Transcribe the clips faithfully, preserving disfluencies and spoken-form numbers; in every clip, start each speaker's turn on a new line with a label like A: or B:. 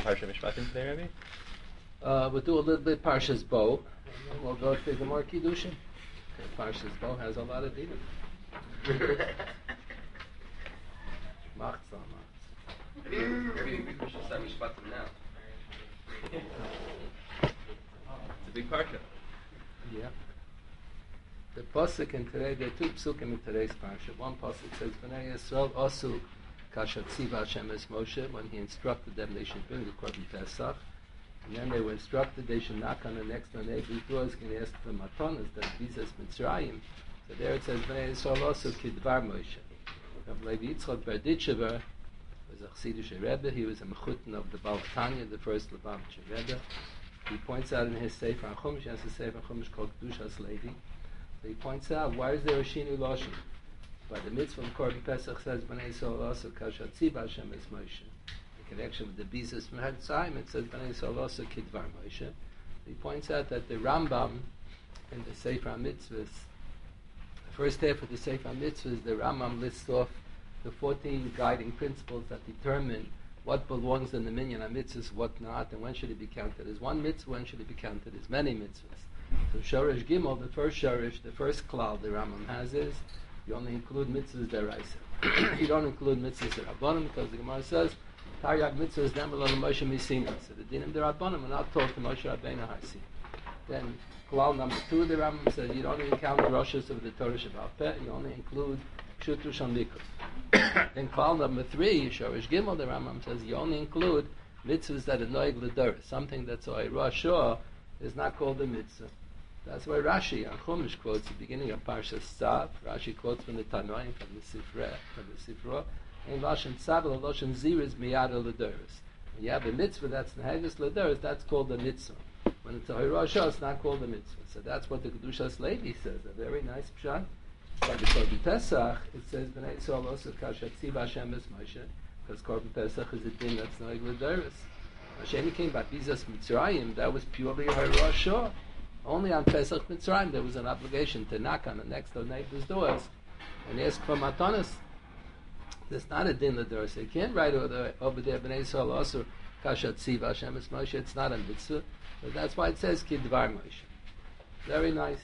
A: Parsha Mishpatim today, Rabbi?
B: Uh, we'll do a little bit Parshas Bo, and then we'll go to Gemara Kiddushin. Okay, Parshas Bo has a lot of dinim. Machzah, machzah.
C: Maybe we should start Mishpatim now.
A: It's a big Parsha.
B: Yeah. The pasuk in today, there are two psukim in today's parsha. One pasuk says, "Bnei Yisrael asu kashat tziva Hashem es Moshe," when he instructed them they should bring the korban Pesach, and then they were instructed they should knock on the next door neighbor's doors and ask for matanas, that visas Mitzrayim. So there it says, "Bnei Yisrael asu kidvar Moshe." Rav Levi Yitzchak Berditchever was a Chassidish Rebbe. He was a mechutin of the Baal Tanya, the first Lubavitcher Rebbe. He points out in his Sefer HaChumash, he has a Sefer HaChumash called Kedushas Levi. So he points out, why is there a Shinu Lashon? By the mitzvah of Korban Pesach says, Bnei Yisrael also kashat tziva Hashem es Moshe. In connection with the Bizas from Hertzayim, it says, Bnei Yisrael also kidvar Moshe. He points out that the Rambam in the Sefer HaMitzvahs, the first half of the Sefer HaMitzvahs, the Rambam lists off the fourteen guiding principles that determine what belongs in the minyan HaMitzvahs, what not, and when should it be counted as one mitzvah, when should it be counted as many mitzvahs. So Shoresh Gimel, the first Shoresh, the first klal the Rambam has is, you only include mitzvahs deraisa. You don't include mitzvahs derabanan, because the Gemara says, Taryag mitzvahs never Moshe misina. So the dinim derabanan are not told to Moshe Rabbeinu Haisi. Then klal number two, the Rambam says, you don't even count roshas of the Torah Shabbat Peh, you only include Shutu Shamikos. Then klal number three, Shoresh Gimel, the Rambam says, you only include mitzvahs that are noig l'dor, something that's a Rosh is not called a mitzvah. That's why Rashi on Chumash quotes the beginning of Parsha Tzav. Rashi quotes from the Tanoim, from the Sifra, from the Sifra. In Lashon Tzav, Lashon Zir is miyada l'doros. When you have a mitzvah that's nehegus l'doros, that's called a mitzvah. When it's a hirosha, it's not called a mitzvah. So that's what the Kedushas Levi says. A very nice pshat. By the Korban Pesach, it says Bnei Yisrael also kashat tziva Hashem es Moshe, because Korban Pesach is a din that's nehegus l'doros. Hashem came by Bizas Mitzrayim, that was purely a hirosha. Only on Pesach Mitzrayim there was an obligation to knock on the next door neighbor's doors and ask for matanas. There's not a din l'dor, so you can't write over there, over there Bnei Yisrael also kashat tziva Hashem es Moshe. It's not a mitzvah, but that's why it says kidvar Moshe. Very nice.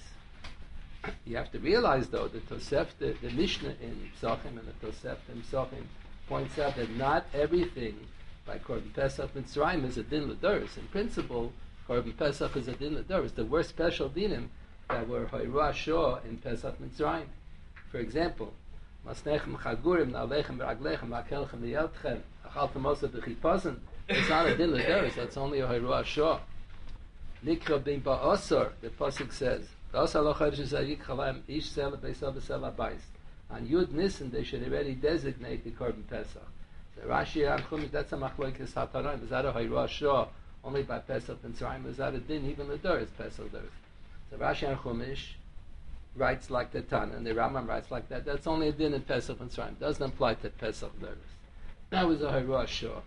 B: You have to realize though the Tosefta, the, the Mishnah in Psachim and the Tosefta in Psachim points out that not everything by Korban Pesach Mitzrayim is a din l'doros. In principle, Korban Pesach is a din l'doros. The worst special dinim that were Hoirua Shor in Pesach Mitzrayim. For example, Masnechem Chagurim Na'alechem B'Raglechem La'kelchem Liyeltchem Achaltem Osa B'Chipozen. It's not a din l'doros. That's only a Hoirua Shor. Nikra Bin Ba'osor, the pasuk says, Ba'osor Lo Chodesh Zayik Chalem Ish Sel B'Esav B'Sel HaBayis. On Yud Nisan they should already designate the Korban Pesach. So Rashi and Chumash, that's a machlokes hatarim. Is that a Hoirua Shor only by Pesach Mitzrayim? Is that a din even the door is Pesach Doros? So Rashi and Chumash writes like the Tana, and the Rambam writes like that. That's only a din in Pesach Mitzrayim. Doesn't apply to Pesach Doros. That was a Hoirua Shor.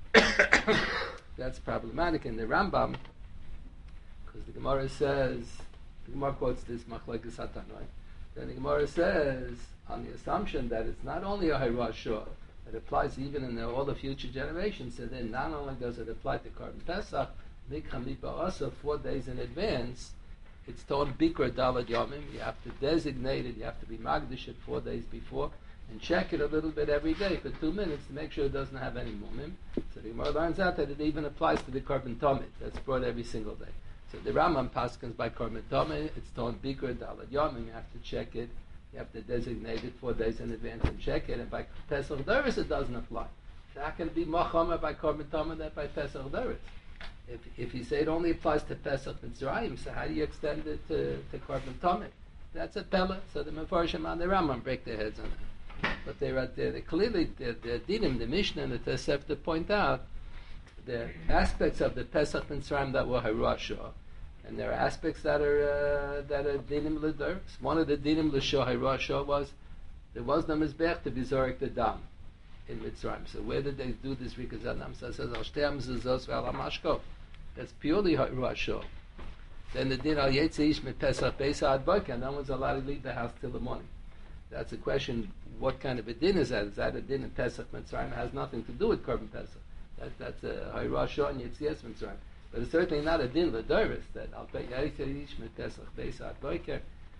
B: That's problematic in the Rambam, because the Gemara says, the Gemara quotes this machlokes hatarim. Then the Gemara says, on the assumption that it's not only a Hoirua Shor, it applies even in the, all the future generations. So then not only does it apply to Korban Pesach, Mikra Mipa also four days in advance, it's told Bikra Dalad Yomim. You have to designate it, you have to be Magdish it four days before, and check it a little bit every day for two minutes to make sure it doesn't have any mumim. So the Gemara learns out that it even applies to the Korban Tomit. That's brought every single day. So the Rambam paskins by Korban Tomit, it's told Bikra Dalad Yomim. You have to check it. You have to designate it four days in advance and check it. And by Pesach Doros it doesn't apply. So how can it be Machama by Korban Tomah that by Pesach Doros? If if you say it only applies to Pesach Mitzrayim, so how do you extend it to, to Korban Tomah? That's a Pella. So the Mefarshim and the Rambam break their heads on that. But they are they clearly the the Dinim, the Mishnah and the Tosefta point out the aspects of the Pesach Mitzrayim that were Hoirua Shor. And there are aspects that are uh, that are dinim l'doros. One of the dinim l'shor Hoirua Shor was there was no mizbech to be zorik the dam in Mitzrayim. So where did they do this rikaz adam? So it says al shtei mezuzos ve'al hamashkov. That's purely Hoirua Shor. Then the din al yetze ish mit pesach beisa ad boker. No one's allowed to leave the house till the morning. That's the question. What kind of a din is that? Is that a din in Pesach Mitzrayim? It has nothing to do with Korban Pesach. That, that's a Hayrashah and Yitzias Mitzrayim. But it's certainly not a din l'doros that Al Pei Yaitei Ish Pesach Beisat Boiker.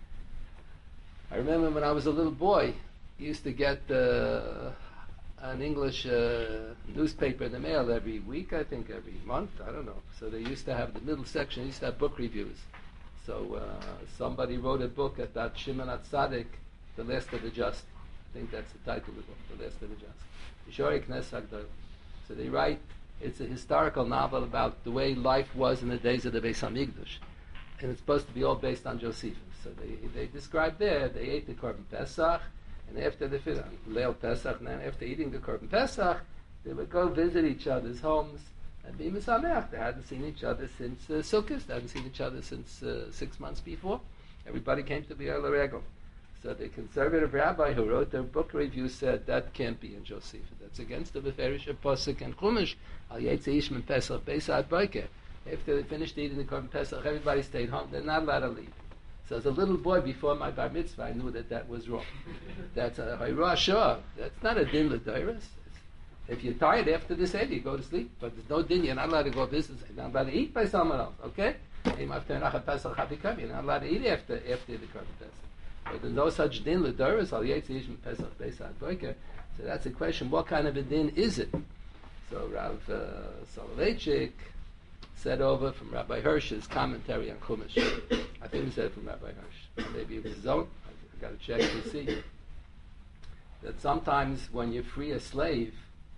B: I remember when I was a little boy, I used to get uh, an English uh, newspaper in the mail every week, I think every month, I don't know. So they used to have the middle section, they used to have book reviews. So uh, somebody wrote a book about Shimon HaTzadik, The Last of the Just. I think that's the title of the book, The Last of the Just. Yishori Knes HaGdol. So they write, it's a historical novel about the way life was in the days of the Beis HaMikdash. And it's supposed to be all based on Josephus. So they, they describe there, they ate the Korban Pesach, and after the Leil Pesach, and then after eating the Korban Pesach, they would go visit each other's homes and be misameach. They hadn't seen each other since uh, Sukkot. They hadn't seen each other since uh, six months before. Everybody came to the Eil Regel. So the conservative rabbi who wrote their book review said that can't be in Josephus. That's against the Beferish of Pasuk and Chumash. Al Yetze Ish Min Pesach Beisat Boiker. After they finished eating the Korban Pesach, everybody stayed home. They're not allowed to leave. So as a little boy before my bar mitzvah, I knew that that was wrong. That's a Hayrashah. That's not a din l'doros. If you're tired after the Seder, you go to sleep. But there's no din. You're not allowed to go business. You're not allowed to eat by someone else. Okay? You're not allowed to eat after after the Korban Pesach. But there's no such din l'doros. Al Yetze Ish Min Pesach Beisat Boiker. So that's the question. What kind of a din is it? So Rav uh, Soloveitchik said over from Rabbi Hirsch's commentary on Chumash. I think he said from Rabbi Hirsch. Maybe it was his own. I've got to check to see. That sometimes when you free a slave,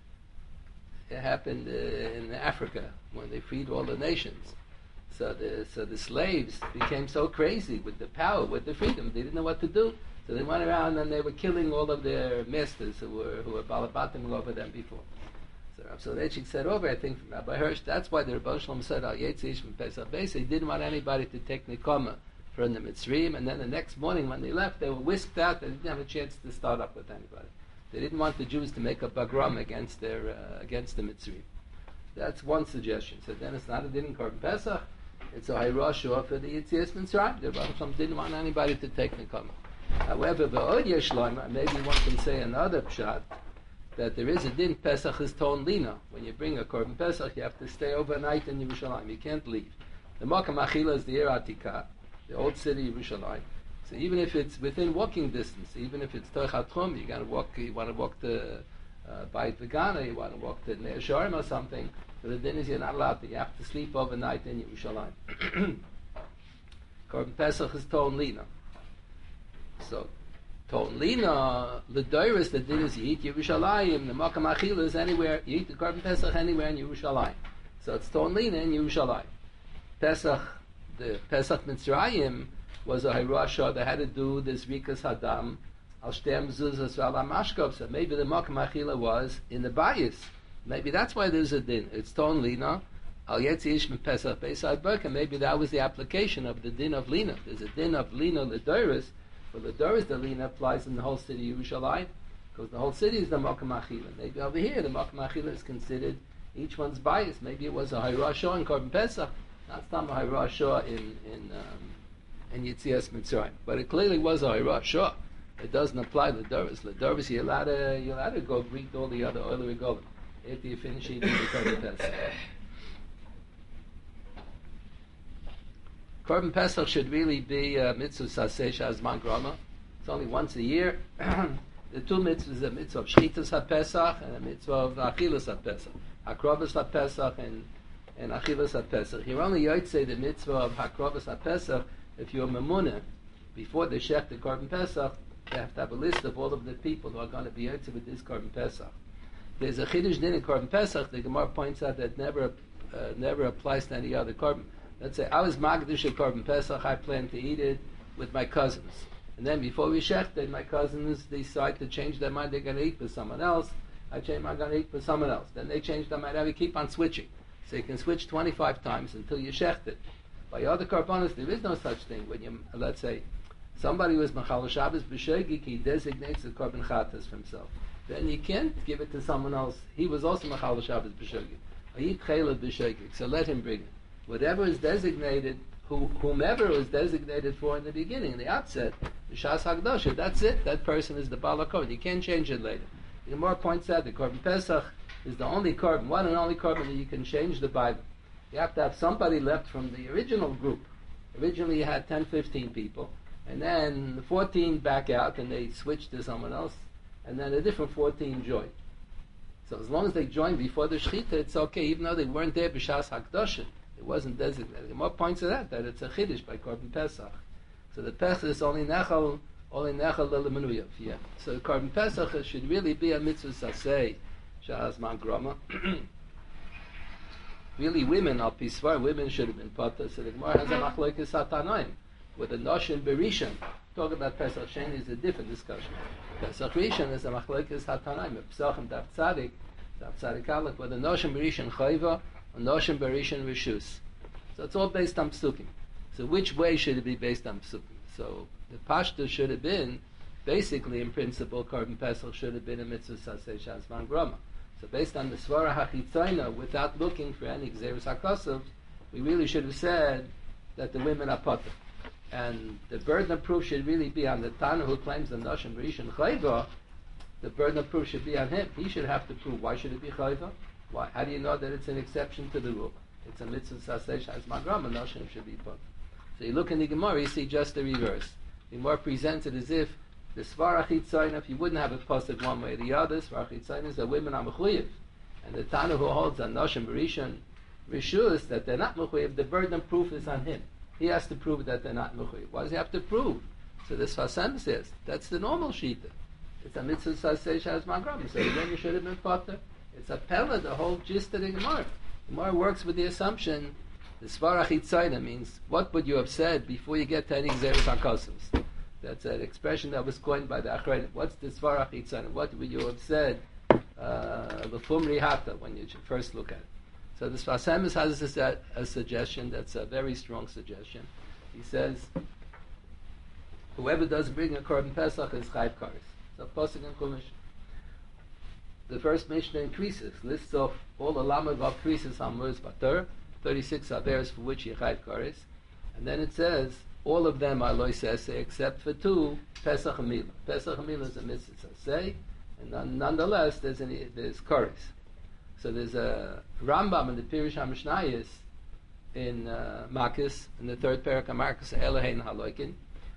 B: it happened uh, in Africa when they freed all the nations. So the so the slaves became so crazy with the power, with the freedom, they didn't know what to do. So they went around and they were killing all of their masters who were who were balabatim over them before. So Rav Soloveitchik said over, I think from Rabbi Hirsch, that's why the Rebbe Shalom said, Al Yetze Ish Min Pesach Beisat. He didn't want anybody to take Nikoma from the Mitzrayim, and then the next morning when they left, they were whisked out. They didn't have a chance to start up with anybody. They didn't want the Jews to make a bagram against their uh, against the Mitzrayim. That's one suggestion. So then it's not a din in Korban Pesach. It's a Hayrashah for the Yitzias Mitzrayim. The Rebbe Shalom didn't want anybody to take Nikoma. However, V'od Yesh Loimer, maybe one can say another pshat, that there is a din, Pesach is ton lina. When you bring a Korban Pesach, you have to stay overnight in Yerushalayim. You can't leave. The Makam Achila is the Ir Atikah, the old city of Yerushalayim. So even if it's within walking distance, even if it's Toch HaTchum, you got to walk. You want to walk to uh, Beit Vegana, you want to walk to Neish Shorim or something. So the din is you're not allowed to. You have to sleep overnight in Yerushalayim. Korban Pesach is ton lina. So. Ton lina, the doros, the din is you eat Yerushalayim, the makam achila is anywhere, you eat the Korban Pesach anywhere in Yerushalayim. So it's ton lina in Yerushalayim. Pesach, the Pesach Mitzrayim was a Hayrashah that had to do this Rikas Hadam, al shtem zuzas v'al mashkov. So maybe the makam achila was in the bias. Maybe that's why there's a din. It's ton lina, al yetzi ish min Pesach beisad berka. Maybe that was the application of the din of lina. There's a din of lina l'doros. But the doros the lina applies in the whole city of Yerushalayim, because the whole city is the makam achila. Maybe over here the makam achila is considered each one's bias. Maybe it was a Hayrashah in Korban Pesach, not some Hayrashah in in um, in Yitzias Mitzrayim. But it clearly was a Hayrashah. It doesn't apply to the doros. The doros you're allowed to you're allowed to go greet all the other oil regalim after you finish eating the Korban Pesach. Korban Pesach should really be a mitzvah saseh shazman grama. It's only once a year. The two mitzvahs are a mitzvah of shchitas ha-pesach and a mitzvah of achilas ha-pesach. Hakrobas ha-pesach and, and achilas ha-pesach. You're only yotzei the mitzvah of hakrobas ha-pesach if you're memunah. Before the shech the Korban Pesach, you have to have a list of all of the people who are going to be yotzei with this Korban Pesach. There's a chidush din in Korban Pesach. The Gemara points out that never uh, never applies to any other Korban. Let's say I was Magdish at Korban Pesach, I planned to eat it with my cousins. And then before we shechted, my cousins decide to change their mind, they're going to eat with someone else. I change, I'm going to eat with someone else. Then they change their mind, we keep on switching. So you can switch twenty-five times until you shechted. By other Korbanos, there is no such thing. When you, let's say, somebody was Machal Shabbos B'Shogig, he designates the Korban Chatas for himself. Then you can't give it to someone else. He was also Machal Shabbos B'Shogig. Ayit Chayla B'Shogig, so let him bring it. Whatever is designated, who, whomever was designated for in the beginning, in the outset, the Shas HaKdosha, that's it. That person is the Baal HaKorban. You can't change it later. The Gemara points out the Korban Pesach is the only carbon, one and only carbon that you can change the Bible. You have to have somebody left from the original group. Originally you had ten, fifteen people, and then fourteen back out and they switched to someone else, and then a different fourteen joined. So as long as they joined before the Shechita, it's okay, even though they weren't there b'shas HaKdoshin. It wasn't designated. More points to that, that it's a Chiddush by Korban Pesach. So the Pesach is only Nechal, only Nechal Lelemenuyev. Yeah. So the Korban Pesach should really be a mitzvah saseh, Shaz Man Groma. Really, women, al Pisvar, women should have been Pata. So the Gemara has a Machlokes Hatanoim. With the Noshin Berishan. Talk about Pesach Sheni is a different discussion. Pesach Rishon is a Machlokes Hatanoim. Pesachim Daf Tzadik, Daf Tzadik Alek, with the Noshin Berishan Chayva, and Noshin Berishan Rishus. So it's all based on Psukim. So which way should it be based on Psukim? So the Pashto should have been, basically in principle, Korban Pesach should have been a mitzvah saseh shazman groma. So based on the Svara HaChitzayna, without looking for any Gzeirus HaKosov, we really should have said that the women are potter. And the burden of proof should really be on the Tana who claims the Noshim Rishon Chayva. The burden of proof should be on him. He should have to prove why should it be Chayva? Why? How do you know that it's an exception to the rule? It's a mitzvah saseh shazman groma, Noshim should be potter. So you look in the Gemara, you see just the reverse. The Gemara presents it as if the Svara Chitzayna, if you wouldn't have it posted one way or the other, Svara Chitzayna is that women are mechuyev. And the Tana who holds on Noshim Berishan Rishus, that they're not mechuyev, the burden of proof is on him. He has to prove that they're not mechuyev. Why does he have to prove? So this Fasam says, that's the normal Shita. It's a mitzvah saseh shazman groma. So then you should have been potter. It's a pella, the whole gist of the Gemara. The Gemara works with the assumption, the Svara Chitzayna means, what would you have said before you get to any Gzeirus HaKosov? That's an expression that was coined by the Achronim. What's the Svara Chitzayna? What would you have said L'fumri hata when you should first look at it? So the Sfas Emes has a, a suggestion that's a very strong suggestion. He says, whoever does bring a Korban Pesach is Chayv Kares. So Pasuk and Chumash. The first Mishnah increases, lists off all the Lamav of increases on Muz Batur, thirty-six Averes for which he Chayv Kares. And then it says, all of them are Lo Saseh except for two, Pesach and Milah. Pesach and Milah is a mitzvah Saseh, and none, nonetheless there's, an, there's Kares. So there's a Rambam in the Pirush HaMishnayos in uh, Makis, in the third parak of Makis, Elohein Haloikin.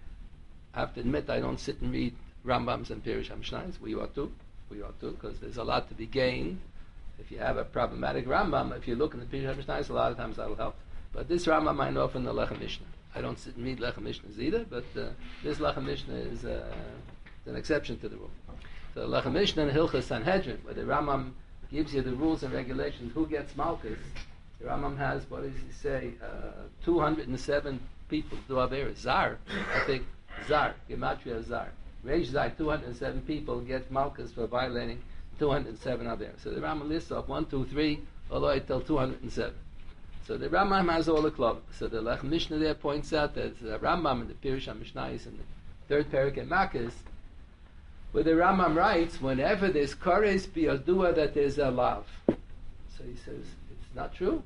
B: I have to admit I don't sit and read Rambams and Pirush HaMishnayos. We ought to. We ought to, because there's a lot to be gained. If you have a problematic Rambam, if you look in the Pirush HaMishnayos, a lot of times that'll help. But this Rambam I know from the Lechem Mishnah. I don't sit and read Lechem Mishnahs either, but uh, this Lechem Mishnah is uh, an exception to the rule. So Lechem Mishnah and Hilchas Sanhedrin, where the Rambam gives you the rules and regulations, who gets Malchus, the Rambam has, what does he say, uh, two hundred seven people do Averis. Zar, I think, Zar, Gematria Zar. Reish Zar, two hundred seven people get Malchus for violating two hundred seven Averis. So the Rambam lists off one, two, three, all the way till two hundred seven. So the Rambam has all the club. So the Lech Mishnah there points out that the Rambam in the Pirush HaMishnayos in the third parak in Makis, where the Rambam writes, whenever there's Kares Biyadua that there's a lav. So he says, it's not true.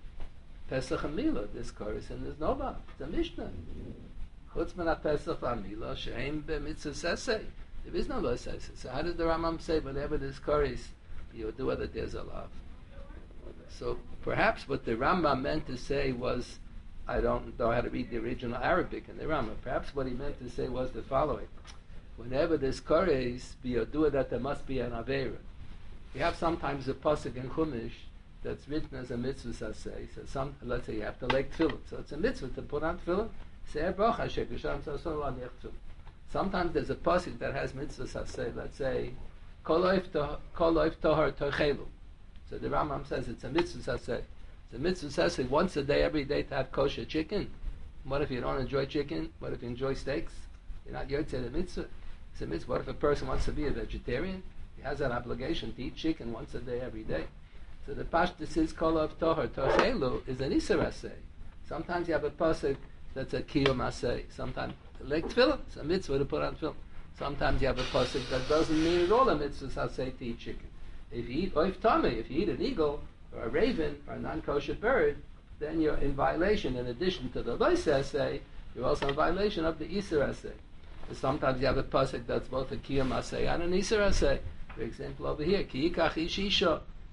B: Pesach and Milah, there's Kares and there's no lav. It's a Mishnah. Chutz min ha-Pesach ha-Milah, she'em b'mitzvah saseh. There is no law saseh. So how did the Rambam say, whenever there's Kares Biyadua that there's a lav? So perhaps what the Rambam meant to say was, I don't know how to read the original Arabic in the Rambam. Perhaps what he meant to say was the following. Whenever there's Kares, biyodua that there must be an Aveira. You have sometimes a pasuk in Chumash that's written as a mitzvah saseh. So some, let's say you have to lake tefillin. So it's a mitzvah to put on tefillin. Say bracha shekasham sasol an tefillin. Sometimes there's a pasuk that has mitzvah saseh. Let's say kol oif tohar tochelu. So the Rambam says it's a mitzvah saseh. It's a mitzvah saseh once a day, every day to have kosher chicken. What if you don't enjoy chicken? What if you enjoy steaks? You're not yotzei the mitzvah. It's a mitzvah. What if a person wants to be a vegetarian? He has an obligation to eat chicken once a day, every day. So the pashtus says kol of tohar tochelu is an isur aseh. Sometimes you have a pasuk that's a kiyum aseh. Sometimes like tefillin, it's a mitzvah to put on tefillin. Sometimes you have a pasuk that doesn't mean at all a mitzvah aseh to eat chicken. If you eat oif tameh, if you eat an eagle or a raven or a non-kosher bird, then you're in violation. In addition to the lois aseh, you're also in violation of the isur aseh. Sometimes you have a pasuk that's both a kiyum aseh and an isur aseh. For example, over here, ki yikach ish isha.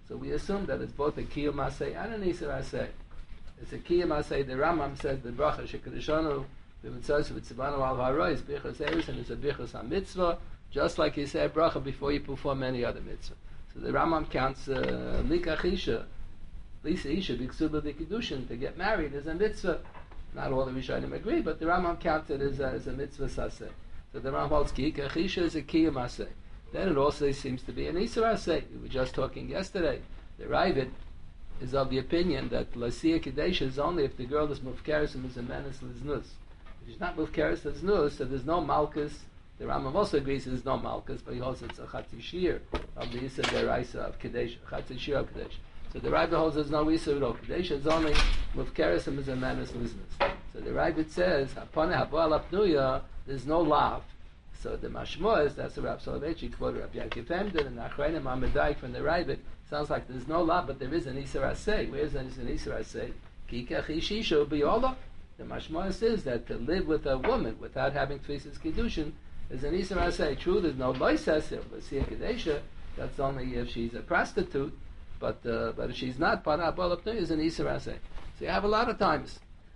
B: So we assume that it's both a Kiyum Asay and an Isser Asay. It's a Kiyum Asay. The Rambam says the bracha Shekadishonu b'mitzvos v'tzivanu al ha'rois bichos eris, and it's a bichos ha-mitzvah, just like you say a bracha before you perform any other mitzvah. So the Rambam counts Likach Isha, Lisa Isha, B'ksuba B'kiddushin, to get married is a mitzvah. Not all the Rishonim agree, but the Rambam counts it as a, as a mitzvah saseh. So the Rambam holds Likach Isha is a Kiyum Asay. Then it also seems to be an Isser Asay. We were just talking yesterday. The Ravid is of the opinion that L'Siyah Kadesh is only if the girl is Mufkeres and is a menace Liznus. If she's not Mufkeres Liznus, so there's no Malkus. The Rambam also agrees there's no Malkus, but he holds it's a Chatzi Shir of the Isser Deraisa of Kadesh, Chatzi Shir of Kadesh. So the Ravid holds there's no Isser at all. Kadesh is only Mufkeres and is a menace Liznus. So the Ravid says, Hapone Habo Alapnuya, there's no lav. So the Mashmo is, that's the Rav Soloveitchik quoted Rav Yaakov Emden and Achreinim Amedayik from the Ravid. Sounds like there's no law, but there is an Isser Asay. Where is an Isser Asay? Kikach Ishisho B'yola. The Mashmo says that to live with a woman without having Tfisis Kiddushin is an Isser Asay. True, there's no Lois Asay, L'Siyah Kadesha. That's only if she's a prostitute. But uh, but if she's not, Pana Abolapnu is an Isser Asay. So you have a lot of times.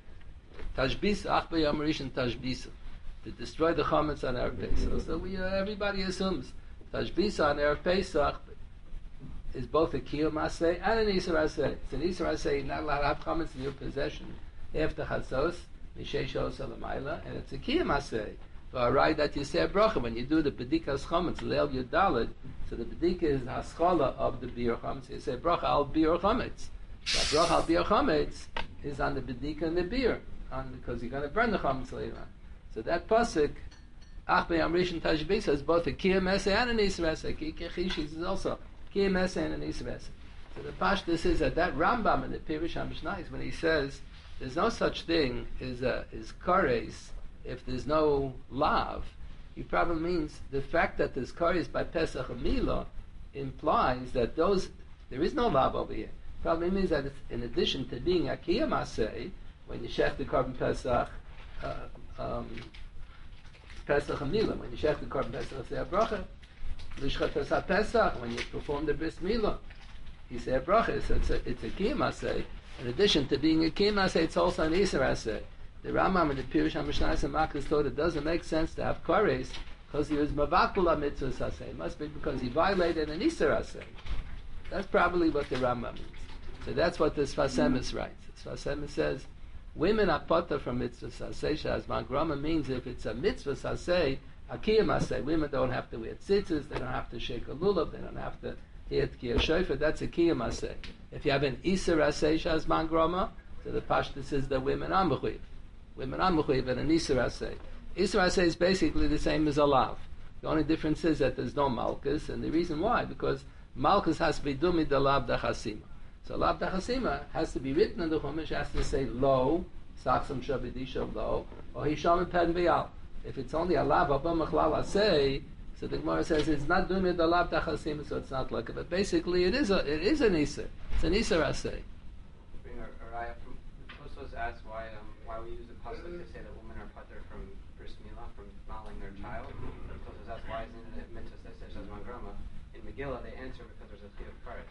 B: Tashbis Achba Yom Rishon Tashbisa. To destroy the chametz on Erev Pesach. So we, uh, everybody assumes Tashbisa on Erev Pesach is both a Kiyum Asay and an Isser Asay. It's an Isser Asay, you're not allowed to have chametz in your possession after Chatzos, Mishei Shos Alamayla, and it's a Kiyum Asay. For a right that you say a bracha, when you do the B'dikas chametz, Leil Yudalid, so the B'dika is the Haskalah of the Bir chametz, you say bracha al Bir chametz. The bracha al Bir chametz is on the B'dika and the Bir, on, because you're going to burn the chametz later on. So that pasuk, Ach B'yam Rishon Tashbisa, is both a Kiyum Asay and an Isser Asay. Kikach Isha is also Kiyum Asay and an Isser Asay. So the Pashtus says that that Rambam in the Pirush HaMishnayos, when he says there's no such thing as a, is kares if there's no lav, he probably means the fact that there's kares by Pesach and Milah implies that those there is no lav over here. Probably means that it's, in addition to being a Kiyum Asay, when you shech the Korban Pesach, uh, um, Pesach and Milah, when you shech the Korban Pesach, say a bracha. Lishchat Pesach Pesach, when you perform the Bris Milah, you say a bracha. So it's a, it's a Kiyum Asay. In addition to being a Kiyum Asay, it's also an Isser Asay. The Rambam in the Pirush HaMishnayos and Makos thought it doesn't make sense to have kares because he was mavatul mitzvahs Asay. It must be because he violated an Isser Asay. That's probably what the Rambam means. So that's what the Sfas Emes writes. The Sfas Emes says, women are potter from mitzvah saseh. Shazman grama means if it's a mitzvah saseh, a kiyum aseh. Women don't have to wear tzitzis, they don't have to shake a lulav, they don't have to hear tkiyah shofar. That's a kiyum aseh. If you have an iser aseh shazman grama, so the pashta says that women are mechuyev. Women are mechuyev and an iser aseh. Iser aseh is basically the same as a lav. The only difference is that there's no malchus, and the reason why, because malchus has to be dumi de lav dachasima. So lav dachasima has to be written in the Chumash, has to say lo, saksam shabidisha lo, or hisham pen b'yal. If it's only a lav abba machlal asay, so the Gemara says it's not doing the lav dachasima, so it's not like it. But basically, it is a it is an iser. It's an iser asay.
D: Bring a, a raya from Tosfos asks why um, why we use the pasuk to say that women are pater from bris milah, from modeling their child. Tosfos asks why isn't it mitzvah seseh shazman grama? In Megillah they answer because there's a chiyuv kares.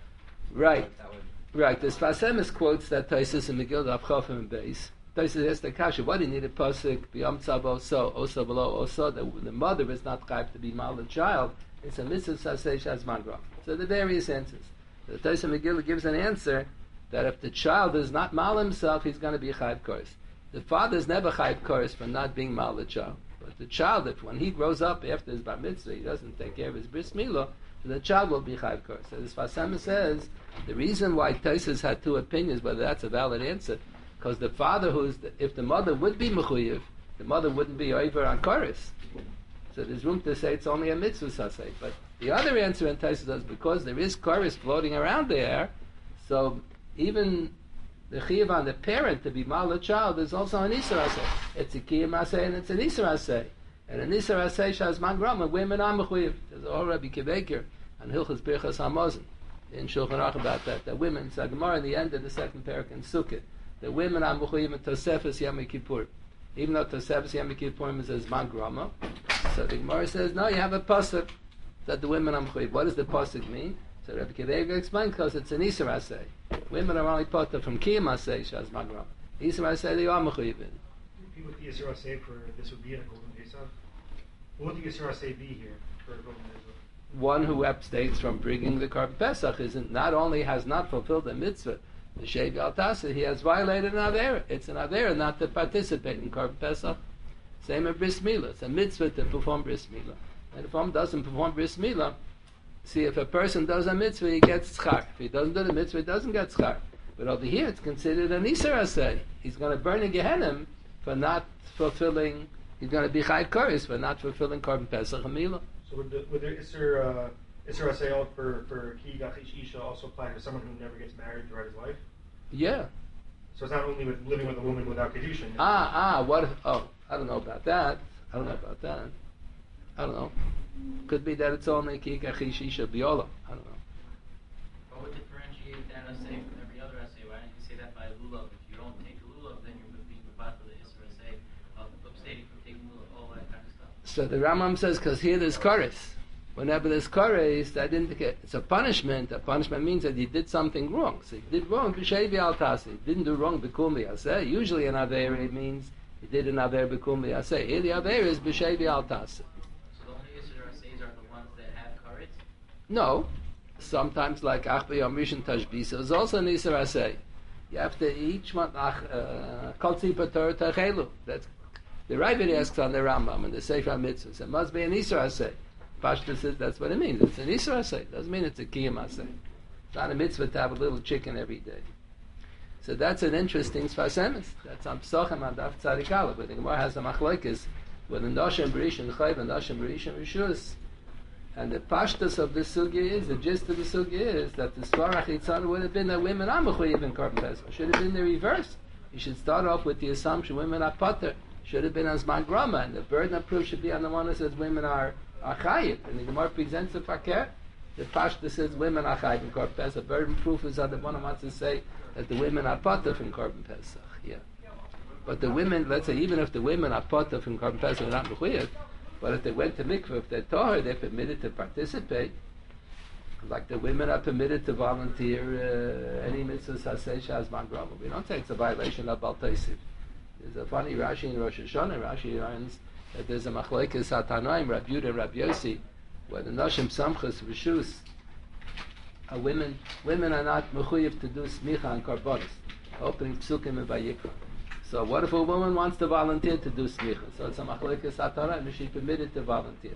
B: Right, right. The Sfas Emes quotes that Taisus in Megillah of Chofim and Beis. Taisus asks the kasha, why do you need a pasuk b'yom tzav oso, oso below oso, that the mother is not chayv to be mal the child? It's a mitzvah saseh shazman grama. So the various answers. The Taisus in Megillah gives an answer that if the child is not mal himself, he's going to be chayv kores. The father is never chayv kores for not being mal the child. But the child, if when he grows up after his bar mitzvah, he doesn't take care of his bris milah, the child will be chayv kores. So this Sfas Emes says the reason why Tosfos had two opinions, whether that's a valid answer, because the father, who's the, if the mother would be mechuyev, the mother wouldn't be over on kores. So there's room to say it's only a mitzvah saseh. But the other answer in Tosfos is because there is kores floating around there, so even the chiyuv on the parent to be mal the child is also an isser aseh. It's a kiyum aseh and it's an isser aseh. And an isser aseh shazman grama, women are mechuyev. There's a whole Rabbi Kiveker on Hilchos Birchas Hamazon in Shulchan Aruch about that. That women, it's a Gemara in the end of the second parak in Sukkot, that women are mechuyev in Tosefes Yom Kippur. Even though Tosefes Yom Kippur is a zman grama, so the Gemara says, no, you have a pasuk that the women are mechuyev. What does the pasuk mean? So Rabbi Akiva explained because it's an Isser Asay. Women are only potter from Kiyam Asay, Shaz Magram. Isser Asay, they are Mechuyivin.
E: What would the Isser Asay for this would be in a Golden Pesach? What would the Isser Asay be here for a Golden Pesach?
B: One who abstains from bringing the Korban Pesach isn't, not only has not fulfilled the mitzvah, the Shevi Al Tasa, he has violated an Avera. It's an Avera not to participate in Korban Pesach. Same with Bris Milah. It's a mitzvah to perform Bris Milah. And if one doesn't perform Bris Milah, see, if a person does a mitzvah, he gets schar. If he doesn't do the mitzvah, he doesn't get schar. But over here, it's considered an Isser Asay. He's going to burn a Gehenim for not fulfilling, he's going to be Chai Koris for not fulfilling Korban Pesach and Milah.
E: So would the, would the Isser, uh, Isser Asay for, for Ki Gachish Isha also apply to someone who never gets married throughout his life?
B: Yeah.
E: So it's not only with living with a woman without Kedushin.
B: Ah, ah, what, oh, I don't know about that. I don't know about that. I don't know. Could be that it's only Ki Gachish Isha Biola. I don't know.
F: What would differentiate that essay from every other essay? Why didn't you say that by lulav? If you don't take the lulav, then you would be part of the Isser essay of abstaining from taking lulav, all that kind of stuff.
B: So the Rambam says, because here there's Koris. Whenever there's Koris, that indicate it's a punishment. A punishment means that he did something wrong. So he did wrong, b'shevi al tasi. He didn't do wrong, b'kum b'yaseh. Usually an aver it means he did an aver b'kum b'yaseh. Here the aver is b'shevi al tasi.
F: So the only Isser essays are the ones that have karetz?
B: No. Sometimes like Achba Yom Rishon Tashbisa is also an Isser Asay. You have to each one, Kol Tzipah Torah Techelu. That's, the Ravid asks on the Rambam and the Sefer HaMitzvahs. It must be an Isser Asay. Pashta says that's what it means. It's an Isser Asay. Doesn't mean it's a Kiyam Asay. It's not a mitzvah to have a little chicken every day. So that's an interesting Sfas Emes. That's on Psachim and Daf Tzadik Aleph. But the Gemara has a machlokes with the Noshem B'Rishon Chayv and Noshem B'Rishon Rishus. And the pashtus of this sugya is, the gist of the sugya is that the Svarach Yitzhak would have been that women are mechuyev in Korban Pesach. Should have been the reverse. You should start off with the assumption women are pater. Should have been as Grama, and the burden of proof should be on the one who says women are are chayiv. And the Gemara presents the fakir. The pashtus says women are chayiv in Korban Pesach. Burden proof is on the one who wants to say that the women are pater from Korban Pesach. Yeah. But the women, let's say, even if the women are pater from Korban Pesach, they're not mechuyev. But if they went to mikveh, if they're tahor, they're permitted to participate. Like the women are permitted to volunteer uh, any mitzvahs hasei shazman grama. We don't say it's a violation of Bal Taisiv. There's a funny Rashi in Rosh Hashanah. Rashi learns that there's a machlokes hatanoim, Rabbi Yehuda and Rabbi Yossi, where the noshim samchus rishus are women. Women are not mechuyev to do smicha and karbonis, opening psukim and vayikra. So what if a woman wants to volunteer to do smicha? So it's a machlokes hatara, and she's permitted to volunteer.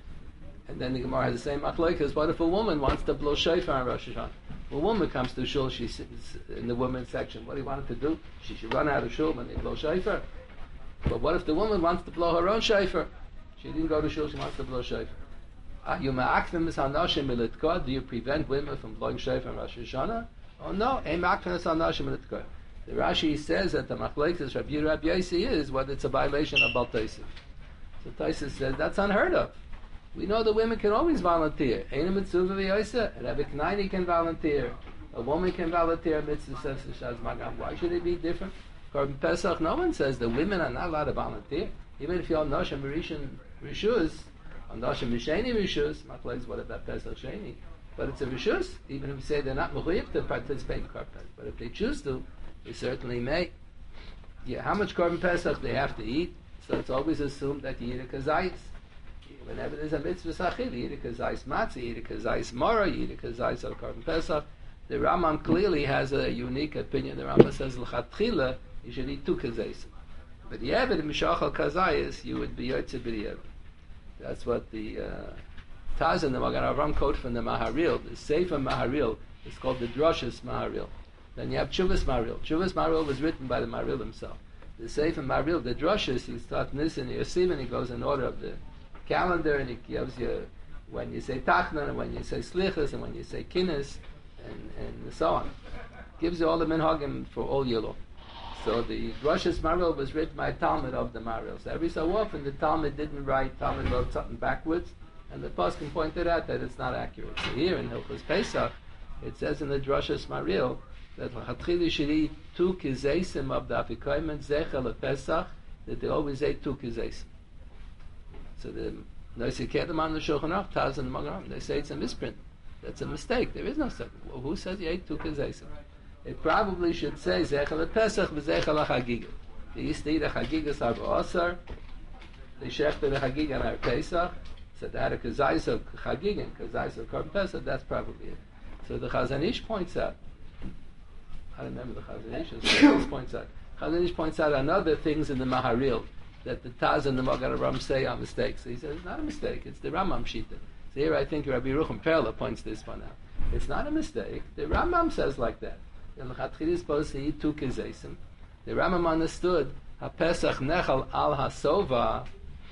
B: And then the Gemara has the same machlokes. What if a woman wants to blow shofar on Rosh Hashanah? A woman comes to shul, she sits in the women's section. What do you want her to do? She should run out of shul when they blow shofar. But what if the woman wants to blow her own shofar? She didn't go to shul, she wants to blow shofar. Are you ma'akvim is hanashim militkor? Do you prevent women from blowing shofar on Rosh Hashanah? Oh no, ein ma'akvim is hanashim militkor. The Rashi says that the machlokes Rabbi Yehuda Rabbi Yossi is whether it's a violation of Bal Taisiv. So Taisiv says that's unheard of. We know that women can always volunteer. Ein mitzvah v'yosa, and Rabbi Knaini can volunteer. A woman can volunteer. Mitzvah says shaz magam. Why should it be different? Korban Pesach, no one says the women are not allowed to volunteer. Even if you're on Noshem Rishon Rishus, on Noshem Misheni Rishus, machlokes what about Pesach Sheni? But it's a Rishus. Even if you say they're not mechuyev to participate in Korban Pesach, but if they choose to, they certainly may. Yeah, how much Korban Pesach they have to eat? So it's always assumed that you eat a kazayis. Whenever there's a mitzvah sachil, you eat a kazayis matzah, you eat a kazayis mora, you eat a kazayis of Korban Pesach. The Rambam clearly has a unique opinion. The Rambam says l'chatchila you should eat two kazayis. But the Yevid mishachal kazayis you would be yotze b'diyev. That's what the uh, Taz and the Magen Avraham quote from the Maharil. The Sefer Maharil is called the Droshes Maharil. Then you have Chuvas Maharil. Chuvas Maharil was written by the Maharil himself. The Sefer Maharil, the Droshes, he starts Nisan Yosef and he goes in order of the calendar and he gives you when you say Tachnan and when you say Slichas and when you say Kinnis and, and so on. Gives you all the minhagim for all yellow. So the Droshes Maharil was written by a Talmud of the Maharil. So every so often the Talmud didn't write, Talmud wrote something backwards and the Poskim pointed out that it's not accurate. So here in Hilchos Pesach it says in the Droshes Maharil that l'chatchili should eat two kizeisim of the afikoyim and zecher lePesach, that they always ate two kizeisim. So the Nosei Kedem on the Shulchan Aruch, Taz and Magen Avraham, they say it's a misprint. That's a mistake. There is no second. Well, who says you ate two kazaysim? It probably should say zechel pesach v'zechel chagiga. They used to eat a chagiga sarba asar. They shechted a chagiga on our Pesach. So they had a kazayis of chagiga and kazayis of korban pesach. That's probably it. So the Chazon Ish points out. I don't remember the Chazon Ish. So points out. Chazon Ish points out another things in the Maharil that the Taz and the Magen Avraham say are mistakes. So he says it's not a mistake. It's the Rambam Shita. So here I think Rabbi Yerucham Perla points this one out. It's not a mistake. The Rambam says like that. The Lechatchila is supposed to eat two kizaysim. The Rambam understood HaPesach Nechal Al HaSova.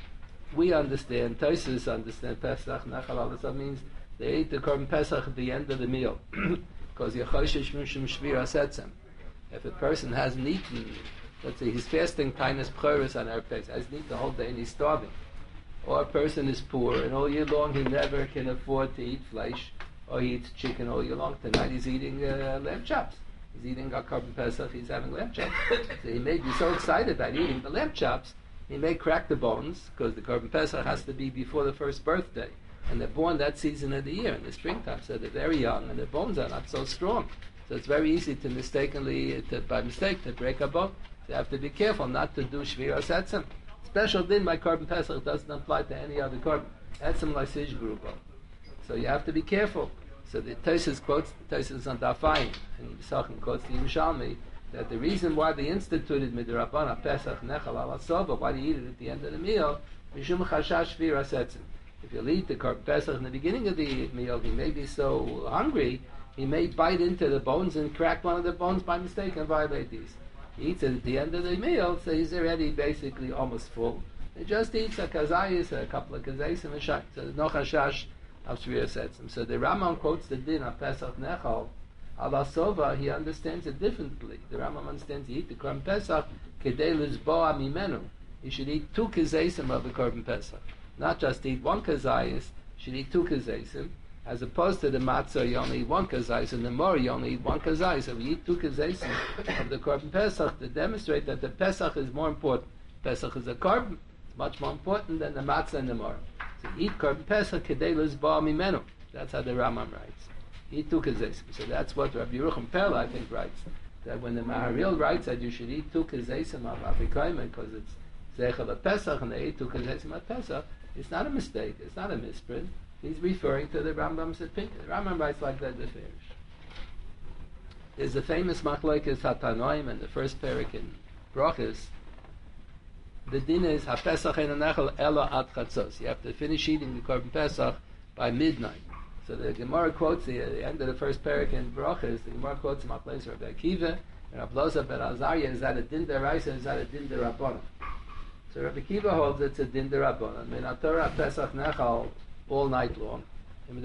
B: We understand, Tosfos understand Pesach Nechal Al HaSova means they ate the Korban Pesach at the end of the meal. Because Yechoshesh Mishum Shvir HaSetzem. If a person hasn't eaten, let's say he's fasting Tainas Pchoros on Erev Pesach, hasn't eaten the whole day and he's starving. Or a person is poor and all year long he never can afford to eat flesh, or he eats chicken all year long. Tonight he's eating uh, lamb chops. He's eating a Korban Pesach, he's having lamb chops. So he may be so excited about eating the lamb chops, he may crack the bones, because the Korban Pesach has to be before the first birthday. And they're born that season of the year, in the springtime, so they're very young and their bones are not so strong. So it's very easy to mistakenly, to, by mistake, to break a bone. So you have to be careful not to do Shvir HaSetzem. Special din by Korban Pesach doesn't apply to any other Korban. Etzem Lysish Grupo. So you have to be careful. So the Tosfos quotes, Tosfos on Dafayim, and Yisachim quotes the Yerushalmi, that the reason why they instituted Midrabana Pesach Nechal Al HaSova, why they eat it at the end of the meal, Mishum Chashash Shvir HaSetzem. If you eat the Korban Pesach in the beginning of the meal, he may be so hungry, he may bite into the bones and crack one of the bones by mistake and violate these. He eats it at the end of the meal, so he's already basically almost full. He just eats a kazayis, a couple of kazayis, and a shak. So there's no chashash of Shvir HaSetzem. So the Rambam quotes the din of Pesach Nechal Al HaSova. He understands it differently. The Rambam understands he eat the Korban Pesach kedei lizboa mimenu. He should eat two kazayim of the Korban Pesach, not just eat one kazayis. Should eat two kazayim. As opposed to the matzah, you only eat one kazayis, and the more you only eat one kazayis. So we eat two kazayis of the Korban Pesach to demonstrate that the Pesach is more important. Pesach is a Korban, it's much more important than the matzah and the more. So eat Korban Pesach kedei lizboa mimenu. That's how the Rambam writes. Eat two kazayis. So that's what Rabbi Yerucham Perla, I think, writes. That when the Maharil writes that you should eat two kazayis of Afikoyim because it's Zechel Pesach and they eat two kazayis of Pesach, it's not a mistake. It's not a misprint. He's referring to the Rambam's opinion. The Rambam writes like that, the Farish. There's the famous Machlokes HaTanoim and the first parak in Brachos. The din is HaPesach Ein Nechel Ela Ad Chatzos. You have to finish eating the Korban Pesach by midnight. So the Gemara quotes the, the end of the first parak in Brachos. The Gemara quotes Machlokes Rabbi Akiva and Rabbi Loza ben Azariah. Is that a din deraisa? Is that a din derabbanan? So Rabbi Akiva holds it's a din derabbanan. Min Torah Pesach Nechal all night long. If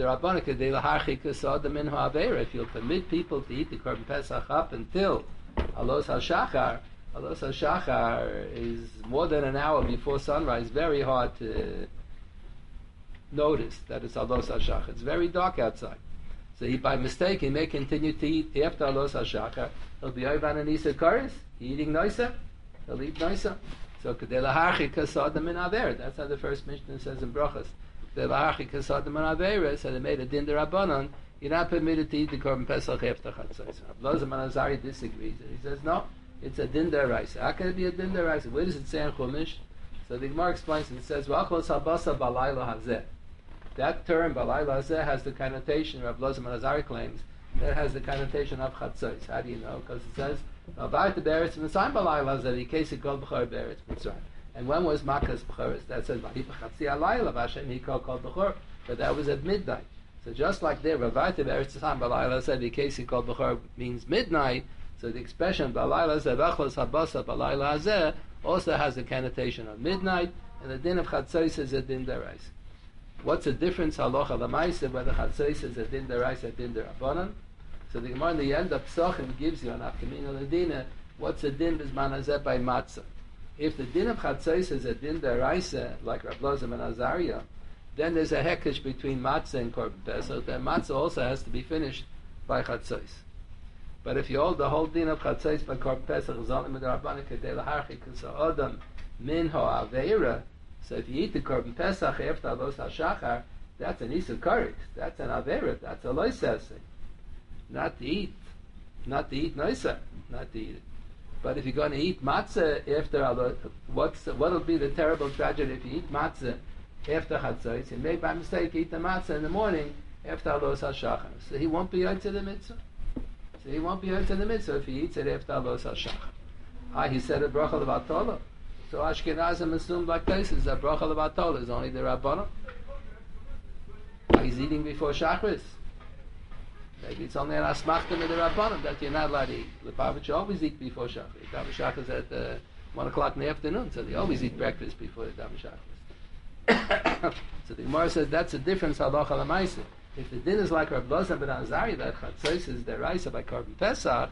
B: you'll permit people to eat the Korban Pesach up until Alos HaShachar, Alos HaShachar is more than an hour before sunrise, very hard to notice that it's Alos HaShachar. It's very dark outside. So he, by mistake, he may continue to eat after Alos HaShachar. He'll be Oivan and Isa Karis, eating Noisa. He'll eat Noisa. So that's how the first Mishnah says in Brachos. So they made a din derabanan. You're not permitted to eat the Korban Pesach after Chatzos. Rabbi Loza ben Azariah disagrees, and he says no, it's a din deraisa. How can it be a din deraisa? Where does it say in Chumash? So the Gemara explains and it says V'achlos habasa balayla hazeh. That term balayla hazeh has the connotation. Rabbi Loza ben Azariah claims that has the connotation of Chatzos. How do you know? Because it says V'avayt beretz mitzrayim balayla hazeh. In case it called b'chor beretz mitzrayim. And when was Makas B'choros? That says, but that was at midnight. So just like there, Ravayta Beretz Tzam Balayla said, the case he called B'chor means midnight, so the expression Balayla Zevachlos Habasa Balayla Hazeh also has the connotation of midnight, and the din of Chatzos is a din derais. What's the difference, halacha l'maisa, whether Chatzos is a din derais or din derabanan? So the Gemara in the end of Psachim gives you an Afkamina Ladina, what's the din Bizman Hazeh by Matzah? If the din of Chatzos is a din deraisa, like Rabbi Loza ben Azariah, then there's a hekesh between matzah and Korban Pesach. That matzah also has to be finished by Chatzos. But if you hold the whole din of Chatzos by Korban Pesach, zalim midrabanan kedei laharchik adam min ha'aveira. So if you eat the Korban Pesach after Alos HaShachar, That's an Isur Karet. That's an Avera. That's a Loisase. Not to eat. Not to eat Noisa. Not to eat it. But if you're going to eat matzah after Alo, what's what'll be the terrible tragedy if you eat matzah after Chatzos? You may by mistake eat the matzah in the morning after Alos HaShachar. So he won't be out to the mitzvah. So he won't be out to the mitzvah if he eats it after Alos HaShachar. Ah, he said a bracha levatolo. So Ashkenazim assumed like this is that bracha levatolo is only the Rabbanon. Ah, he's eating before Shachris. Maybe it's only an asmachta with the Rabbanon that you're not allowed to eat. The Pavich always eat before Shachris. The Shachris is at uh, one o'clock in the afternoon, so they always eat breakfast before the Shachris. So the Gemara says that's a difference halacha l'maaseh. If the din is like Rav Lozan ben Azari that chatzos is deraisa by Korban Pesach,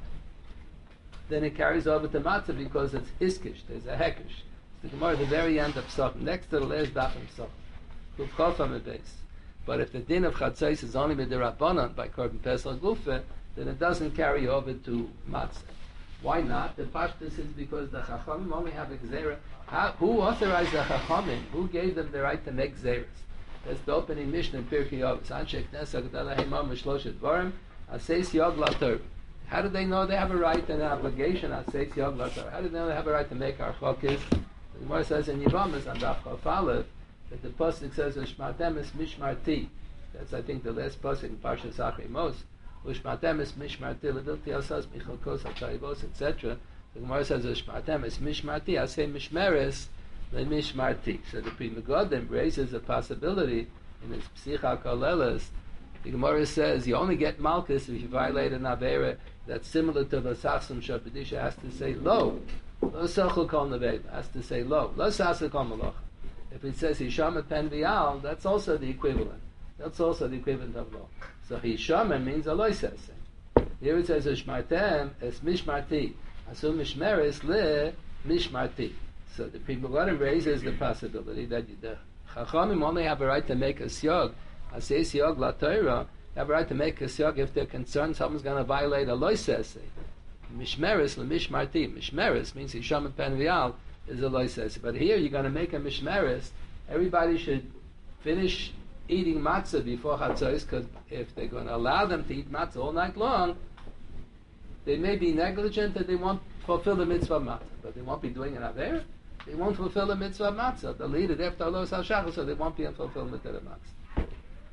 B: then it carries over to matzah because it's hiskish. There's a hekish. The Gemara at the very end of Pesach, next to the last daf in Pesach, with chofam at base. But if the din of chatzos is only with the Rabbanon by Korban Pesach gufa, then it doesn't carry over to matzah. Why not? The pashtus is because the chachamim only have a gzera. How, who authorized the chachamim? Who gave them the right to make gzeras? That's the opening mission in Pirkei Avos. Anshe Knesset Gdala Heimam V'Shloshet Dvarim Aseis Yog LaTorah. How do they know they have a right and an obligation? Aseis Yog LaTorah. How do they know they have a right to make our chokis? The Gemara says in Yevamos on Daf Chaf Aleph that the pasuk says Ushmatem is Mishmarti. That's I think the last pasuk in Parshas Achrei Mos. Ushmatem is Mishmarti L'Dilti Asas Michalkos HaTayivos et cetera. The Gemara says Ushmatem is Mishmarti. I say Mishmeres. Mishmarti. So the Pri Megadim raises a possibility in his Psicha Koleles. The Gemara says you only get Malchus if you violate an Avera that's similar to the Sachsum Shabadisha has to say lo. Lo Sachel Kol Neveda has to say lo. Lo Sachel Kol Malach. If it says Hisham Pen Vial, that's also the equivalent. That's also the equivalent of lo. So Hisham means a lo says. Here it says Ushmartem es Mishmarti. Asum Mishmeres le Mishmarti. So the Pri Megadim raises the possibility that the Chachamim only have a right to make a siyog, a say siyog la Torah, have a right to make a siyog if they're concerned someone's going to violate a loisese. Mishmeres le mishmarti. Mishmeres means Hisham pen vial is a loisese. But here you're going to make a mishmeres. Everybody should finish eating matzah before chatzos, because if they're going to allow them to eat matzah all night long, they may be negligent and they won't fulfill the mitzvah of matzah, but they won't be doing it out there. They won't fulfill the mitzvah of matzah. They'll eat it after Alos HaShachar, so they won't be in fulfillment of the matzah.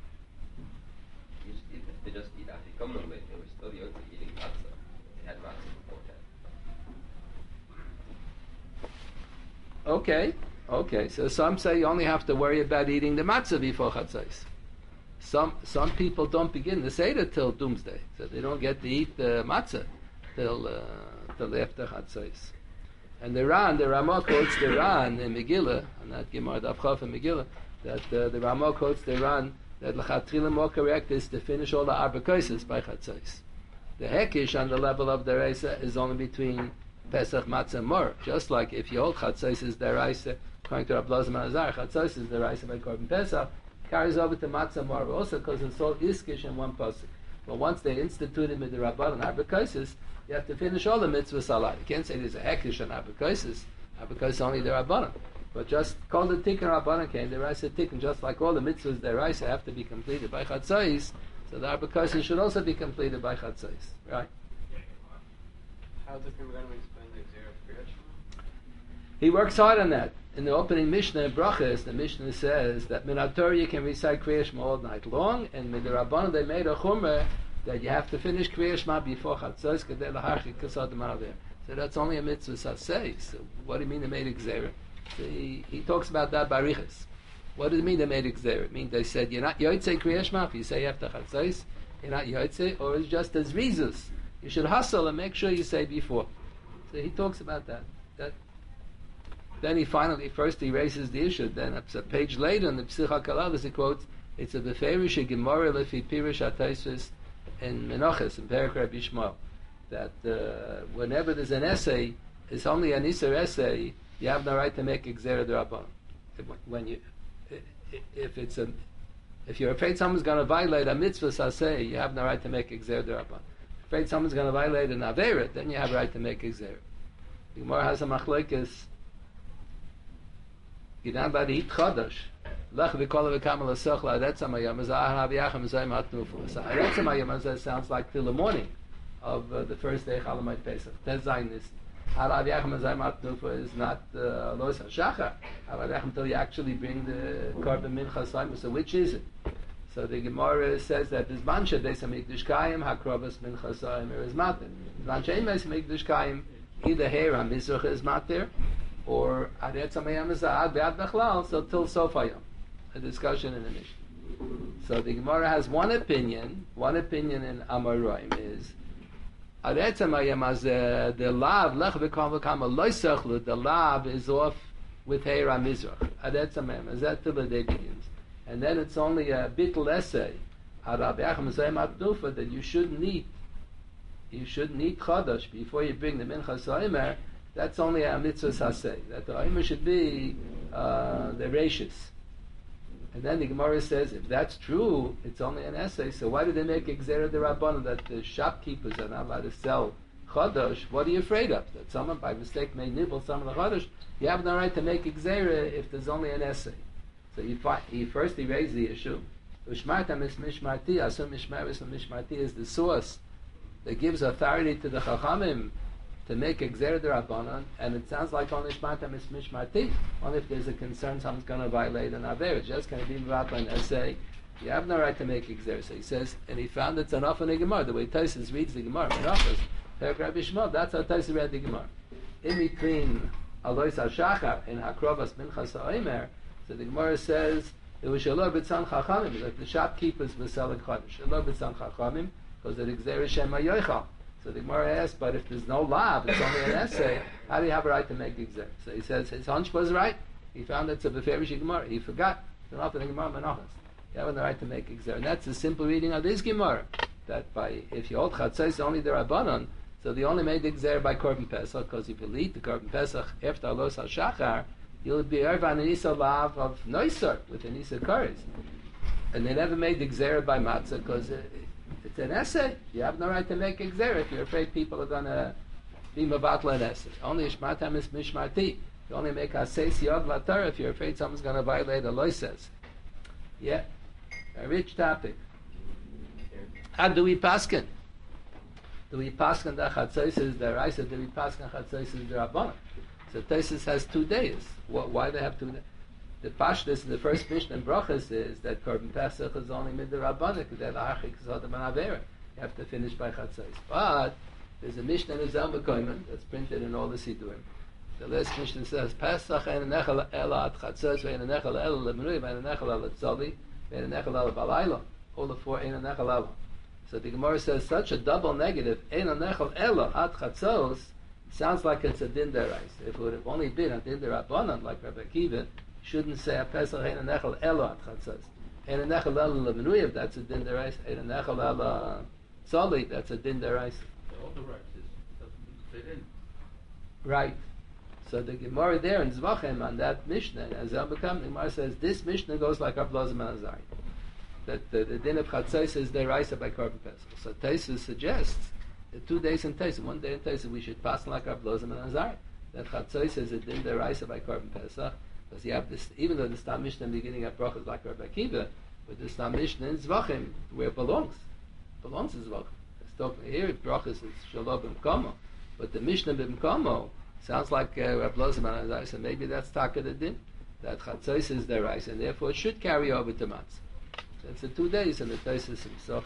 C: You just eat, they just eat Achikam Nuleh. They were still young to eating matzah. They had matzah beforehand.
B: Okay, okay. So some say you only have to worry about eating the matzah before chatzos. Some some people don't begin the seder till doomsday, so they don't get to eat the matzah till uh, till after chatzos. And the Ran, the Ramah quotes the Ran in Megillah, and that Gemara Daf Chaf in Megillah, that uh, the Ramah quotes the Ran that l'chatchila more correct is to finish all the arba kosos by chatzos. The hekish on the level of the reisa is only between Pesach, Matzah, and Mor. Just like if you hold chatzos is the reisa, according to Rav Lozan ben Azar, chatzos is the reisa by Korban Pesach, carries over to Matzah and Mor, also because it's all iskish in one pasuk. But once they instituted with the Rabban and arba kosos, you have to finish all the mitzvahs alike. You can't say there's a hekish on Abakosis. Abakosis is only the Rabbanan. But just call the Tikkun Rabbanan came, the Raisa Tikkun, just like all the mitzvahs, the Raisa have to be completed by Chatzos, so the Abakosis should also be completed by Chatzos. Right?
D: How does the Pri Megadim explain the Gzera of Kriyat Shema?
B: He works hard on that. In the opening Mishnah in Brachas, the Mishnah says that Min Torah you can recite Kriyat Shema all night long, and with the Rabbanan they made a chumrah that you have to finish Kriyat Shema before Chatzos Kedei Lahachik Kasad Ma'aver. So that's only a mitzvah saseh. So what do you mean they made a gzera? So he, he talks about that barichas. What does it mean they made a gzera? It means they said you're not yotzei Kriyat Shema if you say after Chatzos, you're not yotzei, or it's just as rizus. You should hustle and make sure you say before. So he talks about that. That. Then he finally, first he raises the issue. Then a page later in the Psicha Koleles he quotes, it's a beferish Gemara lefi pirish ataysus in Menachos, in Perek Rabbi Yishmael, that uh, whenever there's an essay, it's only an Isser essay, you have no right to make Gzera D'Rabbanan. When you, if it's a, if you're afraid someone's going to violate a mitzvah saseh, you have no right to make Gzera D'Rabbanan. If you're afraid someone's going to violate an Averet, then you have a right to make Gzera. The Gemara has a machlokes, Gidan Badi Chodosh, Lech v'kol v'kam l'soch la'aretzam hayom as ahar aviyachem zayim hatnufu. So aretzam hayom as that sounds like till the morning of uh, the first day Chalamayit Pesach. Tez Zayin is ahar aviyachem as zayim hatnufu is not uh, Lois HaShachar. Ahar aviyachem till you actually bring the korban mincha Saima. So which is it? So the Gemara says that this Bansha Beis HaMikdash Kayim Hakrovas Mincha Sa'imer is Mater. Bansha Ein Beis HaMikdash Kayim either here HaMizrach is Mater or Aretz HaMayam is Ad Be'ad Bechlal, so till Sofayam. A discussion in the Mishnah. So the Gemara has one opinion, one opinion in Amoraim is Aretz HaMayam as uh, the Lav Lech V'kam V'kam Loisachlu, the Lav is off with Heir HaMizrach. Aretz HaMayam, as that till the day begins. And then it's only a bittul essay, that you shouldn't eat, you shouldn't eat chadash before you bring the minchas ha'omer. That's only a mitzvah saseh. That the omer should be uh, the rashis. And then the Gemara says, if that's true, it's only an essay. So why did they make exera de rabbanon that the shopkeepers are not allowed to sell chadash? What are you afraid of? That someone by mistake may nibble some of the chadash? You have no right to make exera if there's only an essay. So he, he first he raised the issue. Ushmartam is mishmarti. Asum mishmaris and mishmarti is the source that gives authority to the chachamim to make exer d'Rabbanan, and it sounds like only shmartam is mishmarti. Only if there's a concern someone's going to violate an aver. It's just going to be about an essay. You have no right to make exer. So he says, and he found it's enough in the Gemara. The way Taisus reads the Gemara, Menachos, paragraph Yishmael, that's how Taisus read the Gemara. In between Alois HaShachar and Hakrovas Minchas HaOmer. So the Gemara says it was Shalor B'tzan Chachamim, like the shopkeepers were selling Chodesh. Shalor B'tzan Chachamim, because it Xer Shem HaYoichal. So the Gemara asked, but if there's no lav, it's only an essay, how do you have a right to make Xer? So he says his hunch was right. He found it's a Beferish Gemara. He forgot. It's not in the Gemara Menachos. You have the right to make Xer. And that's the simple reading of this Gemara. That by, if you hold Chatzos only the Rabbanon, so they only made Xer by Korban Pesach, because if you eat the Korban Pesach after Alos HaShachar, you'll be over an Isa Lav of Neusar with an Isa Karis. And they never made the Gzera by Matzah because it, it's an essay. You have no right to make a Gzera if you're afraid people are going to be Mavatla an essay. Only Ishmatam is Mishmarti. You only make a Seis Yod Latar if you're afraid someone's going to violate a Loises. Yeah. A rich topic. How do we paskin? Do we paskin the Chatzos is the Raisa? Do we paskin Chatzos is the Rabbanah? So Taisus has two days. Why they have two days? The Pashtus in the first Mishnah in Brachas is that Korban Pesach is only mid the Rabbanik, that Achik is Adam and Avera. You have to finish by Chatzos. But there's a Mishnah in the Zalma Koiman that's printed in all the Sidurim. The last Mishnah says, Pesach ein nechel ela at Chatzos, ve'en nechel ela le'menui, ve'en nechel ela tzoli, ve'en nechel ela balayla. All the four ein nechel ela. So the Gemara says such a double negative, ein nechel ela at Chatzos, sounds like it's a din derais. If it would have only been a din derabanan, like Rabbi Akiva, shouldn't say a pesach ein nechel elo at chatzos. Ein nechel elo lemenuyev, that's a din derais. Ein nechel elo tzoli, that's a din derais.
A: All the rights doesn't fit in.
B: Right. So the Gemara there in Zvachim on that Mishnah, as Al Bekam, the Gemara says this Mishnah goes like Rav Elazar ben Azariah, that the, the din of chatzos is deraisa by Korban Pesach. So Taisus suggests two days in Taisus, one day in Taisus, we should pass like Rav Elazar ben Azariah. That Chatzos is a din deraisa by Korban Pesach, because you have this, even though the Stam Mishnah in the beginning of Brachas like Rabbi Akiva, but the Stam Mishnah in Zvachim, where it belongs, it belongs in Zvachim. It's talking here, Brachas is Shalom b'mkomo, but the Mishnah b'mkomo sounds like uh, Rav Elazar ben Azariah, so maybe that's Taka the din, that Chatzos is deraisa, and therefore it should carry over to Matzah. So it's the two days in the Taisus in Zvachim.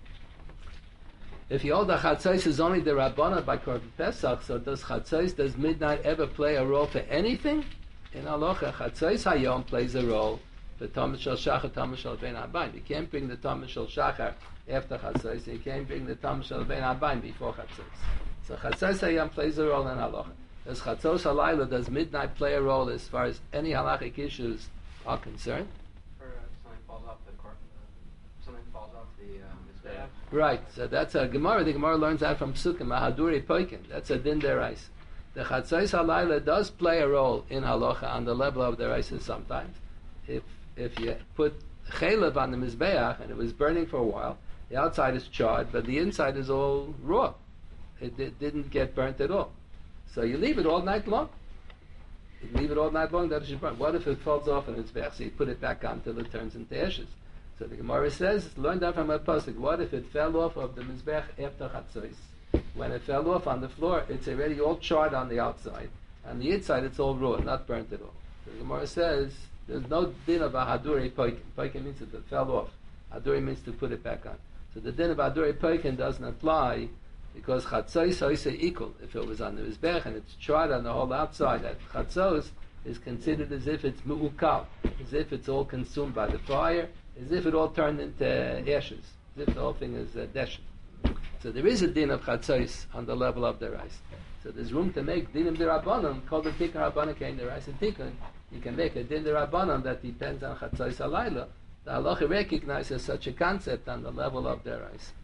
B: If you hold the Chatzos is only the Rabbana by Korban Pesach, so does Chatzos, does midnight ever play a role for anything? In Halacha, Chatzos Hayom plays a role for Tamid Shel Shachar, Tamid Shel Ben Abayim. You can't bring the Tamid Shel Shachar after Chatzos, and you can't bring the Tamid Shel Ben Abayim before Chatzos. So Chatzos Hayom plays a role in Halacha. Does Chatzos Halayla, does midnight play a role as far as any halachic issues are concerned?
D: Or uh, something falls off the court, uh, something falls off the uh, Mizbeach.
B: Right, so that's a Gemara. The Gemara learns that from Psukim, Mahaduri Poikin. That's a din derais. The Chatzos Halayla does play a role in halacha on the level of derais sometimes. If if you put chalev on the Mizbeach and it was burning for a while, the outside is charred, but the inside is all raw. It, it didn't get burnt at all. So you leave it all night long. You leave it all night long, that it should burn. What if it falls off and it's back? So you put it back on until it turns into ashes. So the Gemara says, learn that from a pasuk. What if it fell off of the mizbech after chatzos? When it fell off on the floor, it's already all charred on the outside. On the inside, it's all raw, not burnt at all. So the Gemara says, there's no din of a haduri poikin. Poikin means that it fell off. Haduri means to put it back on. So the din of haduri poikin doesn't apply because chatzos oisei equal. If it was on the mizbech and it's charred on the whole outside, that chatzos is considered as if it's mu'ukal, as if it's all consumed by the fire, as if it all turned into ashes, as if the whole thing is uh, deshed. So there is a din of chatzos on the level of the rice. So there's room to make dinim derabanan called the tikkun rabbanan kein the rice and tikkun. You can make a din derabanan that depends on chatzos halayla. The halacha recognizes such a concept on the level of the rice.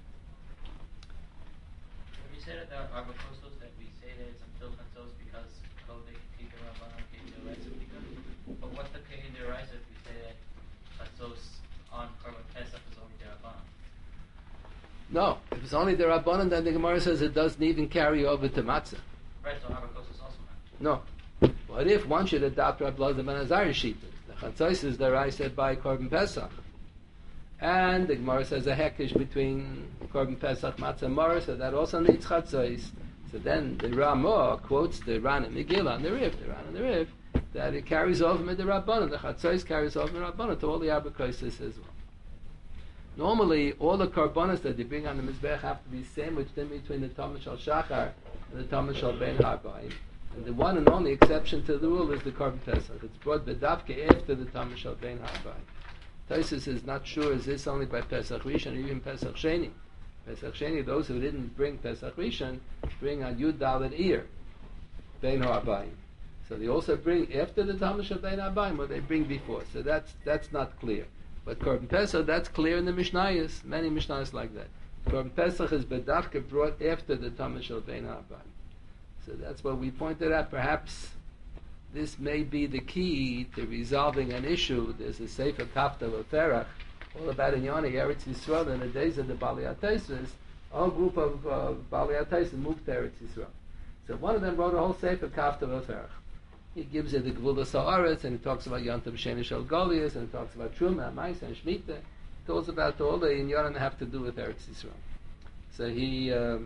F: Have you said at the Arba Kostos that we say that it's until chatzos because called the tikkun rabbanan kein the rice and tikkun? But what's the kein the rice if we say that chatzos on Korban Pesach is only derabanan?
B: No, if it's only the Rabbanan, then the Gemara says it doesn't even carry over to matzah.
F: Right, so Arba Kostos also meant.
B: No. What if one should adopt Rabbi Elazar ben Azariah's sheet? The chatzos is the rice said by Korban Pesach. And the Gemara says a hekish between Korban Pesach, matzah, and Morah, so that also needs chatzos. So then the Ramah quotes the Ran and Megillah and the Rif, the Ran and the Rif, that it carries over with the Rabbanan. The chatzos carries over the Rabbanan to all the Arba Kostos as well. Normally, all the karbonos that they bring on the mizbech have to be sandwiched in between the Tamid Shal Shachar and the Tamid Shal Ben Harbayim. And the one and only exception to the rule is the Korban Pesach. It's brought bedavke after the Tamid Shal Ben Harbayim. Taisus is not sure, is this only by Pesach Rishon or even Pesach Sheni? Pesach Sheni, those who didn't bring Pesach Rishon, bring on Yud Dalet Iyar, Ben Harbayim. So they also bring after the Tamid Shal Ben Harbayim, or they bring before. So that's that's not clear. But Korban Pesach, that's clear in the Mishnayos. Many Mishnayos like that. Korban Pesach is bedavke brought after the Tamid Shal Ben Harbayim. So that's what we pointed out. Perhaps this may be the key to resolving an issue. There's a Sefer Kafta V'Ferach, all about Inyani Eretz Yisrael in the days of the Balei HaTosfos. A group of uh, Balei HaTosfos moved to Eretz Yisrael. So one of them wrote a whole Sefer Kafta V'Ferach. He gives it the Gvulas Haaretz, and he talks about Yontav Sheni Shel Goliath, and he talks about Truma, Maisa, and Shemitah. He talks about all the Inyanim that have to do with Eretz Yisrael. So he uh,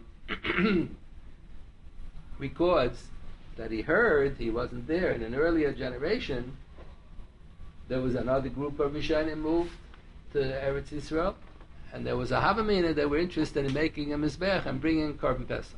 B: records that he heard, he wasn't there, in an earlier generation, there was another group of Rishonim moved to Eretz Yisrael, and there was a Havamina that were interested in making a Mizbech and bringing Korban Pesach.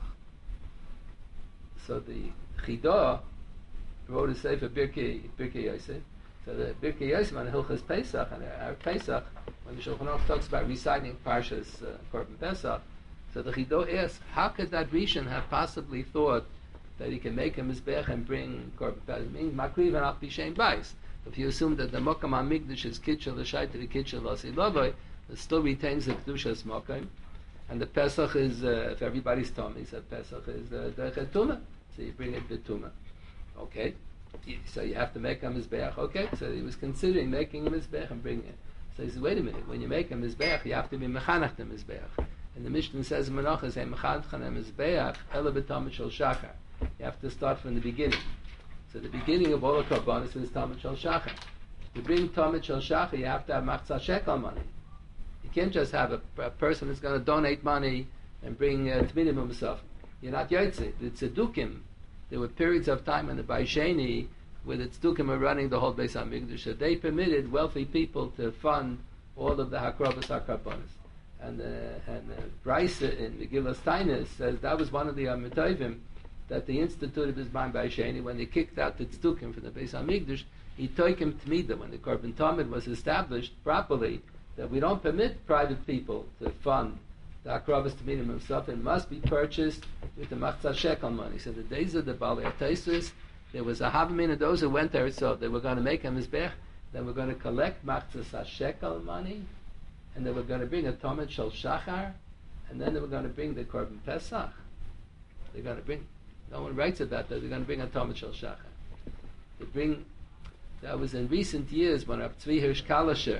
B: So the Chidah wrote a Sefer Birkei Birkei Yosef. So the Birkei Yosef on Hilchas Pesach, and our Pesach, when the Shulchan Aruch talks about reciting Parshas uh, Korban Pesach, so the Chidah asks, how could that Rishon have possibly thought that he can make a Mizbech and bring Korban Pesach? It means Makriv and Al Pishem Bais. If you assume that the Mokam HaMikdash is Kitchel, the Shaita, the Kitchel, Lasi Lavoi, it still retains the Kedushas Mokam. And the Pesach is, uh, if everybody's Tommy, so Pesach is uh, the Chetuma. So you bring it Betuma. Okay, so you have to make a mizbeach. Okay, so he was considering making a mizbeach and bringing it. So he says, wait a minute, when you make a mizbeach, you have to be mechanach the mizbeach. And the Mishnah says, Menachah say mechanach the mizbeach ela b'tamid shel shachar. You have to start from the beginning. So the beginning of all the karbanos is tamid shel shachar. To bring tamid shel shachar, you have to have machzah shekel money. You can't just have a, a person who's going to donate money and bring uh, tmidim himself. You're not yotze. The tzedukim. There were periods of time in the Baisheni where the Tzdukim were running the whole Beis HaMikdash. So they permitted wealthy people to fund all of the Hakrabas HaKarbonis. And uh, and uh, Bryce in Megillah Steinus says that was one of the Amitovim that they instituted his mind Baisheni when they kicked out the Tzdukim from the Beis HaMikdash. He took him Tmida when the Korban Tamid was established properly that we don't permit private people to fund the Akrabas Tamidim himself. It must be purchased with the Machzah Shekel money. So the days of the Balei HaTosfos, there was a Havamina of those who went there, so they were going to make a Mizbech, they were going to collect Machzah Shekel money, and they were going to bring a Tamid Shel Shachar, and then they were going to bring the Korban Pesach. They're going to bring, no one writes about that, they're going to bring a Tamid Shel Shachar. They bring, that was in recent years when Rav Tzvi Hirsch Kalisher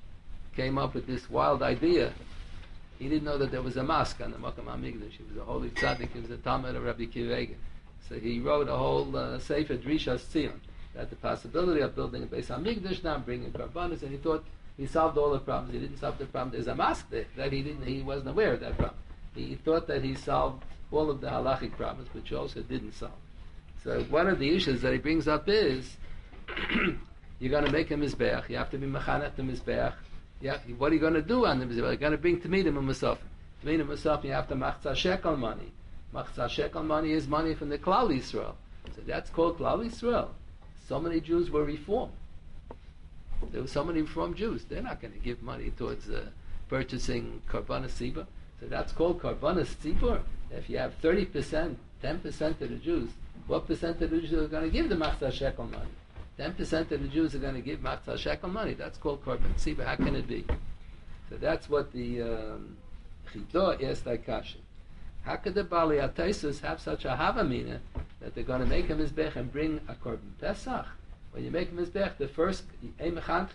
B: came up with this wild idea. He didn't know that there was a mosque on the Mokam HaMikdash. He was a holy tzaddik. He was a Talmud of Rabbi Akiva Eiger. So he wrote a whole uh, Sefer Drishas Tzion. that the possibility of building a Beis Hamikdash now, bringing Karbanis, and he thought he solved all the problems. He didn't solve the problem. There's a mask there that he didn't. He wasn't aware of that problem. He thought that he solved all of the halachic problems, which he also didn't solve. So one of the issues that he brings up is you're going to make a mizbeach. You have to be mechanech the mizbeach. Yeah, what are you going to do on the mizbeach? You're going to bring tamidim and musaf. Tamidim and musaf. You have to machzah shekel money. Machzah shekel money is money from the Klal Yisrael. So that's called Klal Yisrael. So many Jews were reformed. There were so many reformed Jews. They're not going to give money towards uh, purchasing karbanas tzibur. So that's called karbanas tzibur. If you have thirty percent, ten percent of the Jews, what percent of the Jews are going to give the machzah shekel money? ten percent of the Jews are going to give machzah shekel money. That's called karban tzibur. How can it be? So that's what the um, Chidah asked that question. How could the Bali Ataisus have such a havamina that they're going to make a mizbech and bring a korban pesach? When you make a mizbech, the first unless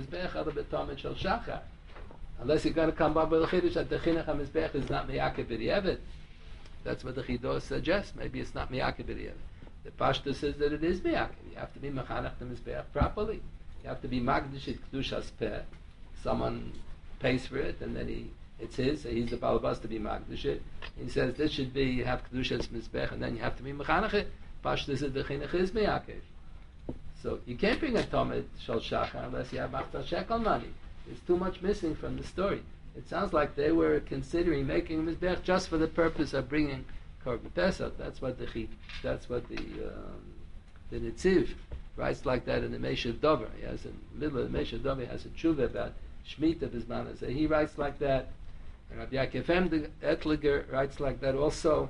B: you're going to come up with a chiddush that the chinuch hamizbech is not miyakeh b'di'evet. That's what the Chidah suggests. Maybe it's not miyakeh b'di'evet. The Pashto says that it is miyakeh. You have to be mechanech the mizbech properly. You have to be magdish it kedushas peh. Someone pays for it, and then he it's his. So he's the balabas to be magdish it. He says this should be you have kedushas mizbech, and then you have to be mechanech it. Pashto says the chinuch is miyakeh. So you can't bring a Talmud Shal Shachar unless you have Machzah Shekel money. There's too much missing from the story. It sounds like they were considering making Mizbech just for the purpose of bringing Korban Pesach. That's what the that's what the um, the Netziv writes like that in the Meshav Dover. He has in the middle of the Meshav Dover he has a tshuva about Shemitah Bismana. So he writes like that. And Rabbi Yaakov Etliger writes like that also.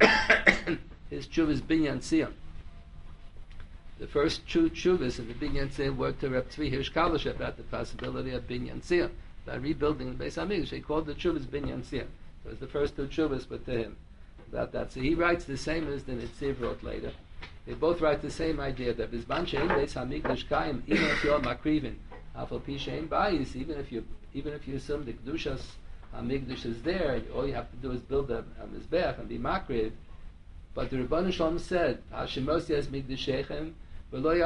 B: His tshuva is Binyan Tziyon. The first two tshuvas in the Binyan Tziyon were to Reb Tzvi Hirsch Kalish about the possibility of Binyan Tziyon, about rebuilding the Beis Hamikdash. He called the tshuvas Binyan Tziyon. It was the first two tshuvas were to him about that. So he writes the same as the Netziv wrote later. They both write the same idea that Bizman Shein Beis Hamikdash Kaim, even if you're Makrivin, Afal Pi Shein Bayis, even if you even if you assume the Kedushas Hamikdash is there, all you have to do is build a, a Mizbech and be Makriv. But the Rebbeinu Shalom said, Hashemos Yez Mikdashechem, I'm going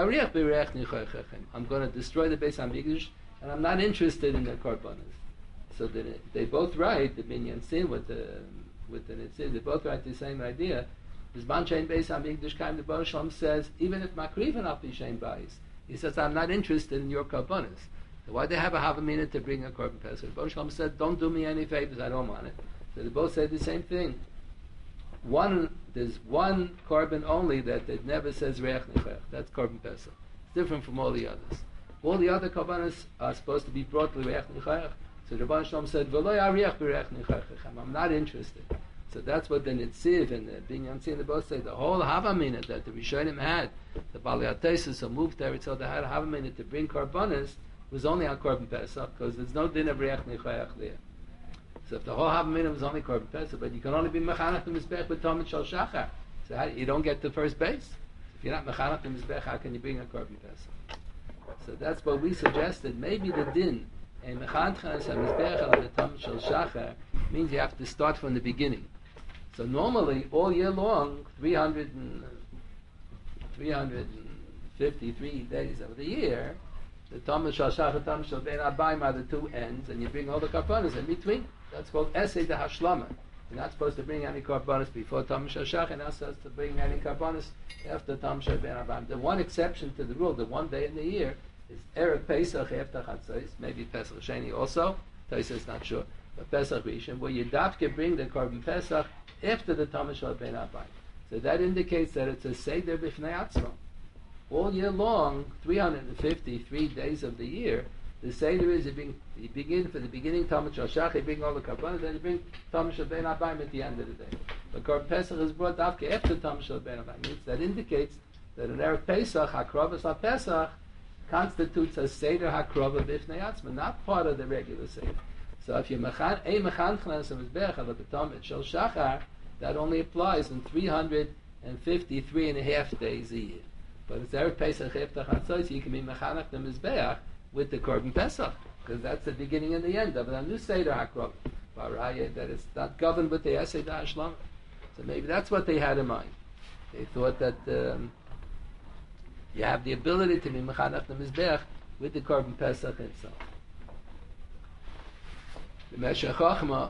B: to destroy the Beis Hamikdash, and I'm not interested in the korbanos. So they, they both write the Binyan Sin with the with the Netziv. They both write the same idea. This Banchain Beis Hamikdash Kaim, the Baruch Shalom says, even if Makriven Al Pi Shein Bayis, he says, I'm not interested in your korbanos. So why they have a havamina to bring a korban pesach? The Baruch Shalom said, don't do me any favors, I don't want it. So they both say the same thing. One, there's one korban only that it never says reach nechech. That's korban pesach. It's different from all the others. All the other korbanos are supposed to be brought to reach nechech. So the Rebbeinu Shalom said, "V'lo yariach b'reich nechech." I'm not interested. So that's what the Netziv and the Binyan Tziyon they both say. The whole havamina that the Rishonim had, the Bali Ateisus who moved there, so they had a havamina to bring korbanos was only on korban pesach because there's no din of reich nechech there. So if the whole havamina was only korban pesach, but you can only be mechanech the mizbech with Talmud Shal Shachar. So how, you don't get to first base. If you're not mechanech the mizbech, how can you bring a korban pesach? So that's what we suggested. Maybe the din and mechanech the mizbech al the Talmud Shal Shachar means you have to start from the beginning. So normally all year long, three hundred fifty-three days of the year, the Talmud Shal Shachar, Talmud Shal Ben Abayim are the two ends, and you bring all the korbanos in between. That's called Esei de Hashlama. You're not supposed to bring any korbanos before Talmud Shal Shachar, and not supposed to bring any korbanos after Talmud Shal Ben Abayim. The one exception to the rule, the one day in the year, is Erev Pesach after Chatzos, maybe Pesach Sheni also. Taisa is not sure, but Pesach Rishon, where you dafke bring the korban Pesach after the Talmud Shal Ben Abayim. So that indicates that it's a Seder B'fnei Atzmo. All year long, three hundred fifty-three days of the year, the Seder is you, bring, you begin for the beginning Talmud Shal Shachar, you bring all the korbanos, then you bring Talmud Shal Ben Abayim at the end of the day. But Korban Pesach is brought after after Talmud Shal Ben Abayim. Means that indicates that an Erev Pesach, HaKrovas HaPesach, constitutes a Seder HaKrova B'fnei Atzma, not part of the regular Seder. So if you're mechan, a mechanchnas of Mizbech al the Talmud Shal Shachar, that only applies in three hundred fifty-three and a half days a year. But it's Erev Pesach after Chatzos, you can be mechanach the Mizbeach with the Korban Pesach, because that's the beginning and the end of it. And you say to Hakrov, that it's not governed with the Esei da Hashlama. So maybe that's what they had in mind. They thought that um, You have the ability to be mechanech the mizbeach with the korban pesach itself. The Meshech Chochmah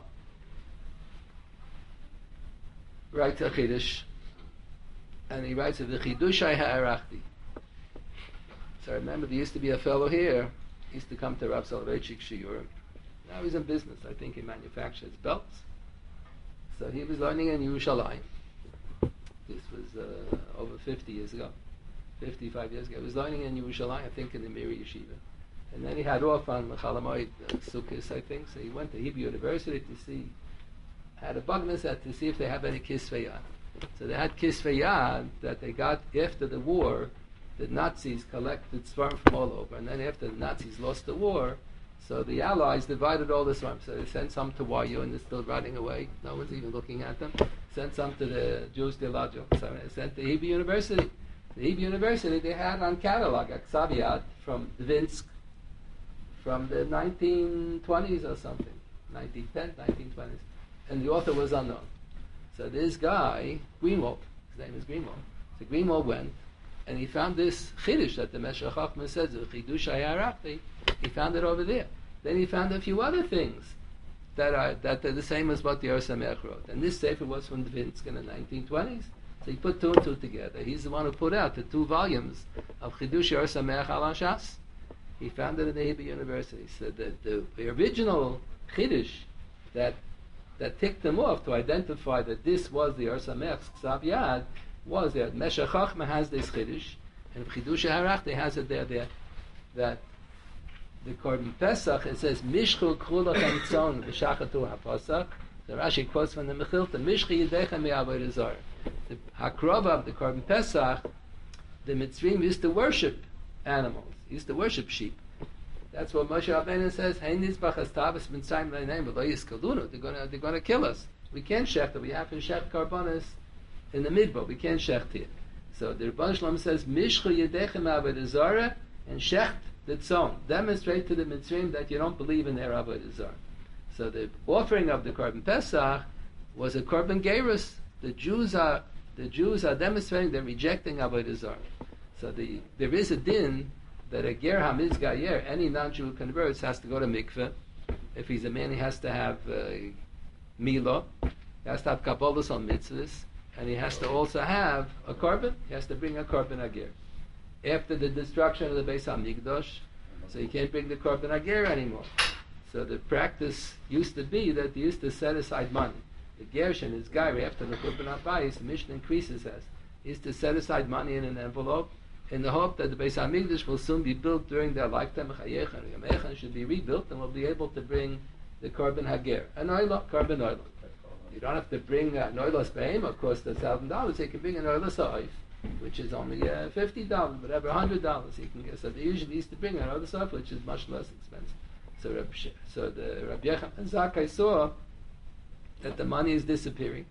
B: writes a chiddush, and he writes of the chidushai ha'arachti. So I remember there used to be a fellow here. He used to come to Rav Soloveitchik shiurim. Now he's in business. I think he manufactures belts. So he was learning in Yerushalayim. This was uh, over fifty years ago, fifty-five years ago. He was learning in Yerushalayim, I think, in the Miri Yeshiva. And then he had off on Chalamoid uh, Sukkot, I think. So he went to Hebrew University to see, had a bugnaset to see if they have any kisvei yad. So they had kisvei yad that they got after the war. The Nazis collected sperm from all over, and then after the Nazis lost the war, so the Allies divided all the sperm. So they sent some to Y U, and they're still running away. No one's even looking at them. Sent some to the Jewish theological. So they sent to Hebrew University. The Hebrew University, they had on catalog a ksav yad from Dvinsk from the nineteen twenties or something, nineteen ten, nineteen twenties, and the author was unknown. So this guy, Greenwald, his name is Greenwald. So Greenwald went, and he found this chiddush that the Meshech Chochmah says, the chidush hayarachti. He found it over there. Then he found a few other things that are that are the same as what the Or Sameach wrote. And this sefer was from Dvinsk in the nineteen twenties. So he put two and two together. He's the one who put out the two volumes of chidush Or Sameach al Shas. He found it in the Hebrew University. So the, the, the original chiddush that that ticked them off to identify that this was the Or Sameach's ksav yad was that Meshech Chochmah has this chiddush, and Chidush HaRachti has it there, there that the Korban Pesach, it says Mishchu Krulach and Tzon V'Shachatu HaPasach. The Rashi quotes from the Mechilta, Mishchi Yidechem Me'avodah Zarah. The Hakrova of the Korban Pesach, the Mitzrim used to worship animals, used to worship sheep. That's what Moshe Rabbeinu says, Hein Nizbach Astabas Mitzrayim Le'neim V'lo Yiskalunu. They're going to they're going to kill us. We can't shecht it. We have to shecht Karbonis in the midbar. We can't shecht here. So the Rebbeinu Shalom says, Mishchu Yedechem Avodah Zarah, and shecht the tzon. Demonstrate to the Mitzrayim that you don't believe in their Avodah Zarah. So the offering of the Korban Pesach was a Korban Gerus. The Jews are the Jews are demonstrating they're rejecting Avodah Zarah. So the there is a din that a ger hamiz gayer, any non-Jew who converts, has to go to mikveh. If he's a man, he has to have uh, milah. He has to have kabbalas on mitzvahs. And he has to also have a korban. He has to bring a korban agir. After the destruction of the Beis HaMikdash, so he can't bring the korban agir anymore. So the practice used to be that they used to set aside money. The Gershon is Gairi, after the korban habayis, the Mishnah increases as. He used to set aside money in an envelope in the hope that the Beis HaMikdash will soon be built during their lifetime. Chayechan should be rebuilt and will be able to bring the korban hagir. An oila, korban oila. You don't have to bring an oilas behem, of course, that's one thousand dollars. You can bring an oilas oif, which is only uh, fifty dollars, whatever, one hundred dollars you can get. So they usually used to bring an oilas oif, which is much less expensive. So, Rabbi, so the Rabbi Yechon Zakkai saw that the money is disappearing.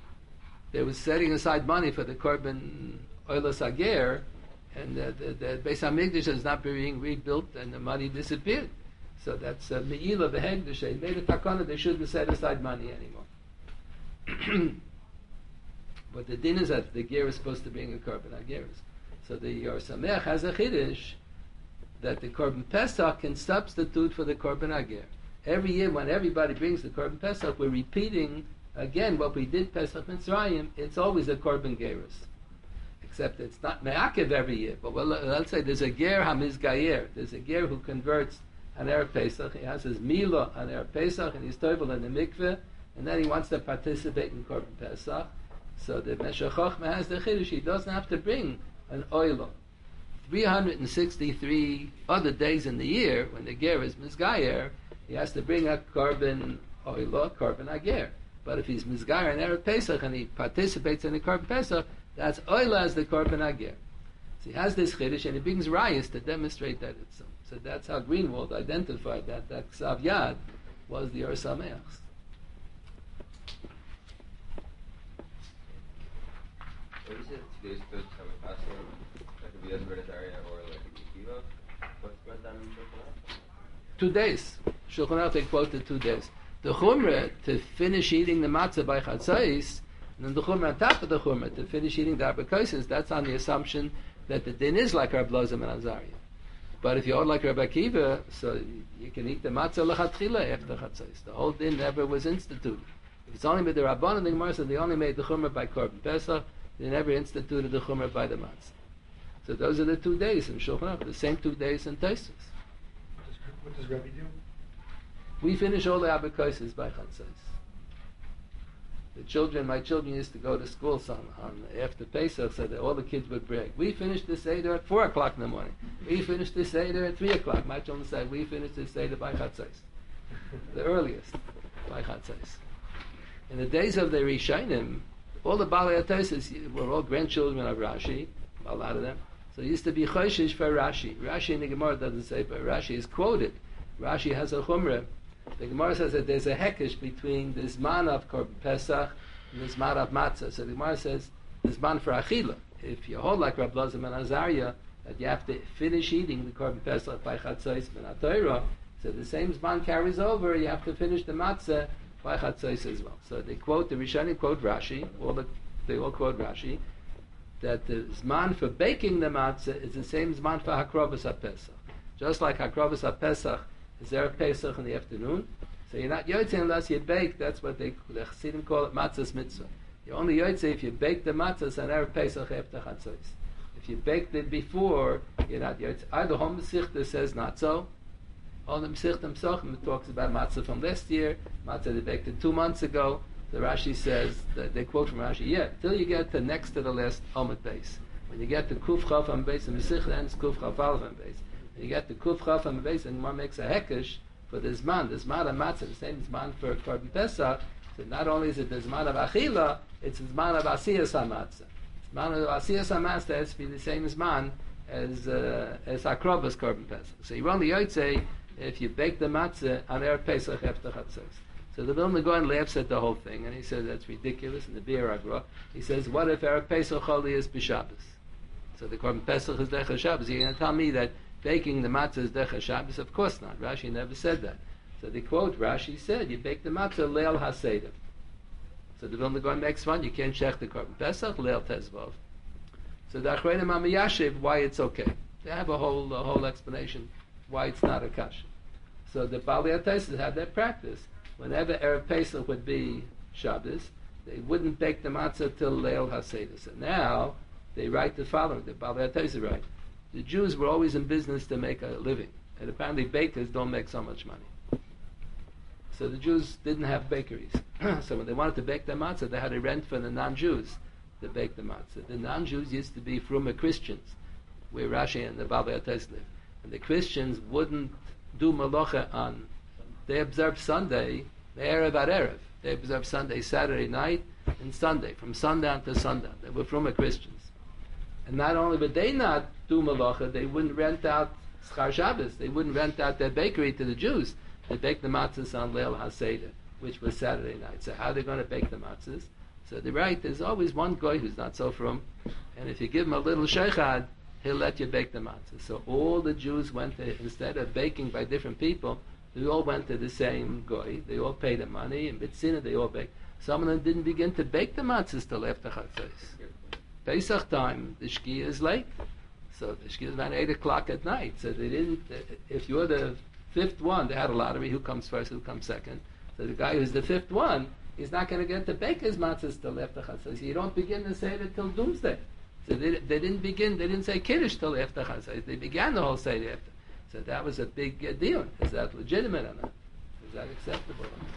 B: They were setting aside money for the korban oilas ager, and the, the, the Beis HaMikdash is not being rebuilt, and the money disappeared. So that's uh, Me'ilah V'Hegdash. They made a takana, they shouldn't set aside money anymore. But the din is that the ger is supposed to bring a korban ageres. So the Or Sameach has a chiddush that the korban Pesach can substitute for the korban ager. Every year when everybody brings the korban Pesach, we're repeating again what we did Pesach Mitzrayim. It's always a korban geres, except it's not me'akev every year. But well, let's say there's a ger hamiz gayer. There's a ger who converts an Erev Pesach. He has his milah on Erev Pesach, and he's toivel in the mikveh. And then he wants to participate in Korban Pesach. So the Meshech Chochmah has the chiddush. He doesn't have to bring an oila. three hundred sixty-three other days in the year, when the ger is mizgayer, he has to bring a Korban oila, Korban ager. But if he's mizgayer in Erev Pesach and he participates in the Korban Pesach, that's oila as the Korban ager. So he has this chiddush and he brings rayas to demonstrate that it's so. So that's how Greenwald identified that that ksav yad was the Or Sameach's.
C: What is it? Today's good time of passing, like a Vidas Bernazariah or like a Kiva? What's brought down in Shulchan Aruch?
B: Two days. Shulchan Aruch they quoted two days. The chumrah to finish eating the matzah by chatzais, and then the chumrah on top of the chumrah to finish eating the abakosis. That's on the assumption that the din is like Reb Lozim and Azariah. But if you hold like Rabbi Akiva, so you can eat the matzah lechatchila after chatzos. The whole din never was instituted. If it's only with the Rabbanan, the Gemara said they only made the chumrah by Korban Pesach. They never instituted the chumrah by the matzah. So those are the two days in Shulchan Aruch, the same two days in Tosfos.
E: What does Rebbe do?
B: We finish all the abakoses by chatzos. The children, my children used to go to school some, on after Pesach, so that all the kids would brag. We finished the Seder at four o'clock in the morning. We finished the Seder at three o'clock. My children said, we finished the Seder by Chatzos. The earliest, by Chatzos. In the days of the Rishonim, all the Balei HaTosfos were all grandchildren of Rashi, a lot of them. So it used to be Choshish for Rashi. Rashi in the Gemara doesn't say, but Rashi is quoted. Rashi has a Chumrah. The Gemara says that there's a hekesh between the Zman of Korban Pesach and the Zman of Matzah. So the Gemara says the Zman for Achila. If you hold like Reb Lozim and Azariah, that you have to finish eating the Korban Pesach by Chatzos ben HaTorah, so the same Zman carries over, you have to finish the Matzah by Chatzos as well. So they quote, the Rishonim quote Rashi, all the, they all quote Rashi, that the Zman for baking the Matzah is the same Zman for Hakrovas HaPesach. Just like Hakrovas HaPesach is Erev Pesach in the afternoon, so you're not yotze unless you bake. That's what they the Chassidim call it matzahs mitzvah. You only yotze if you bake the matzahs on Erev Pesach after Chatzos. If you baked it before, you're not yotze. Either Hom Mesichta says not so. On the Mesichta Pesachim it talks about matzah from last year, matzah they baked it two months ago. The Rashi says that they quote from Rashi, yeah, till you get to next to the last Omid base. When you get to Kuf Chaf on base, the Mesichta ends Kuf Chaf Aleph on base. You get the Kuf Chaf and base, and one makes a hekesh for the Zman. The Zman of Matzah, the same Zman for Korban Pesach. So not only is it the Zman of Achila, it's the Zman of Asiyas HaMatzah. Zman of Asiyas HaMatzah has to be the same Zman as uh, as Akrovas Korban Pesach. So you only yotze if you bake the Matzah on Erev Pesach after Chatzos. So the Vilna Gaon laughs at the whole thing, and he says that's ridiculous. And the Bir Agra, he says, what if Erev Pesach Choli is B'Shabbos? So the Korban Pesach is Dechah Shabbos. You're going to tell me that baking the matzah is Dechah Shabbos? Of course not. Rashi never said that. So they quote, Rashi said, you bake the matzah Leil HaSeder. So the Vilna Gaon makes fun, you can't check the Korban Pesach, Leil Tezvav. So the Achreinim HaMiyashiv, why it's okay. They have a whole a whole explanation why it's not a kasha. So the Balei HaTosfos had that practice. Whenever Erev Pesach would be Shabbos, they wouldn't bake the matzah till Leil HaSeder. So now, they write the following, the Balei HaTosfos write, the Jews were always in business to make a living, and apparently bakers don't make so much money. So the Jews didn't have bakeries. So when they wanted to bake their matzah, they had to rent for the non-Jews to bake the matzah. The non-Jews used to be Fruma Christians, where Rashi and the Balei HaTosfos live. And the Christians wouldn't do malacha on, they observed Sunday, the Erev at Erev. They observed Sunday, Saturday night, and Sunday, from sundown to sundown. They were Fruma Christians. And not only would they not do malacha, they wouldn't rent out Schar Shabbos. They wouldn't rent out their bakery to the Jews. They baked the matzahs on Leil HaSeder, which was Saturday night. So how are they going to bake the matzahs? So they're right, there's always one guy who's not so frum, and if you give him a little sheikhad, he'll let you bake the matzahs. So all the Jews went to, instead of baking by different people, they all went to the same guy. They all paid the money, and B'tzina they all baked. Some of them didn't begin to bake the matzahs till after Chatzos. Pesach time, the Shkia is late. So the Shkia is around eight o'clock at night. So they didn't, if you're the fifth one, they had a lottery, who comes first, who comes second. So the guy who's the fifth one, he's not going to get to bake his matzahs till after Chatzos. So you don't begin to say it till doomsday. So they, they didn't begin, they didn't say Kiddush till after Chatzos. They began the whole Seder after. So that was a big uh, deal. Is that legitimate or not? Is that acceptable or not?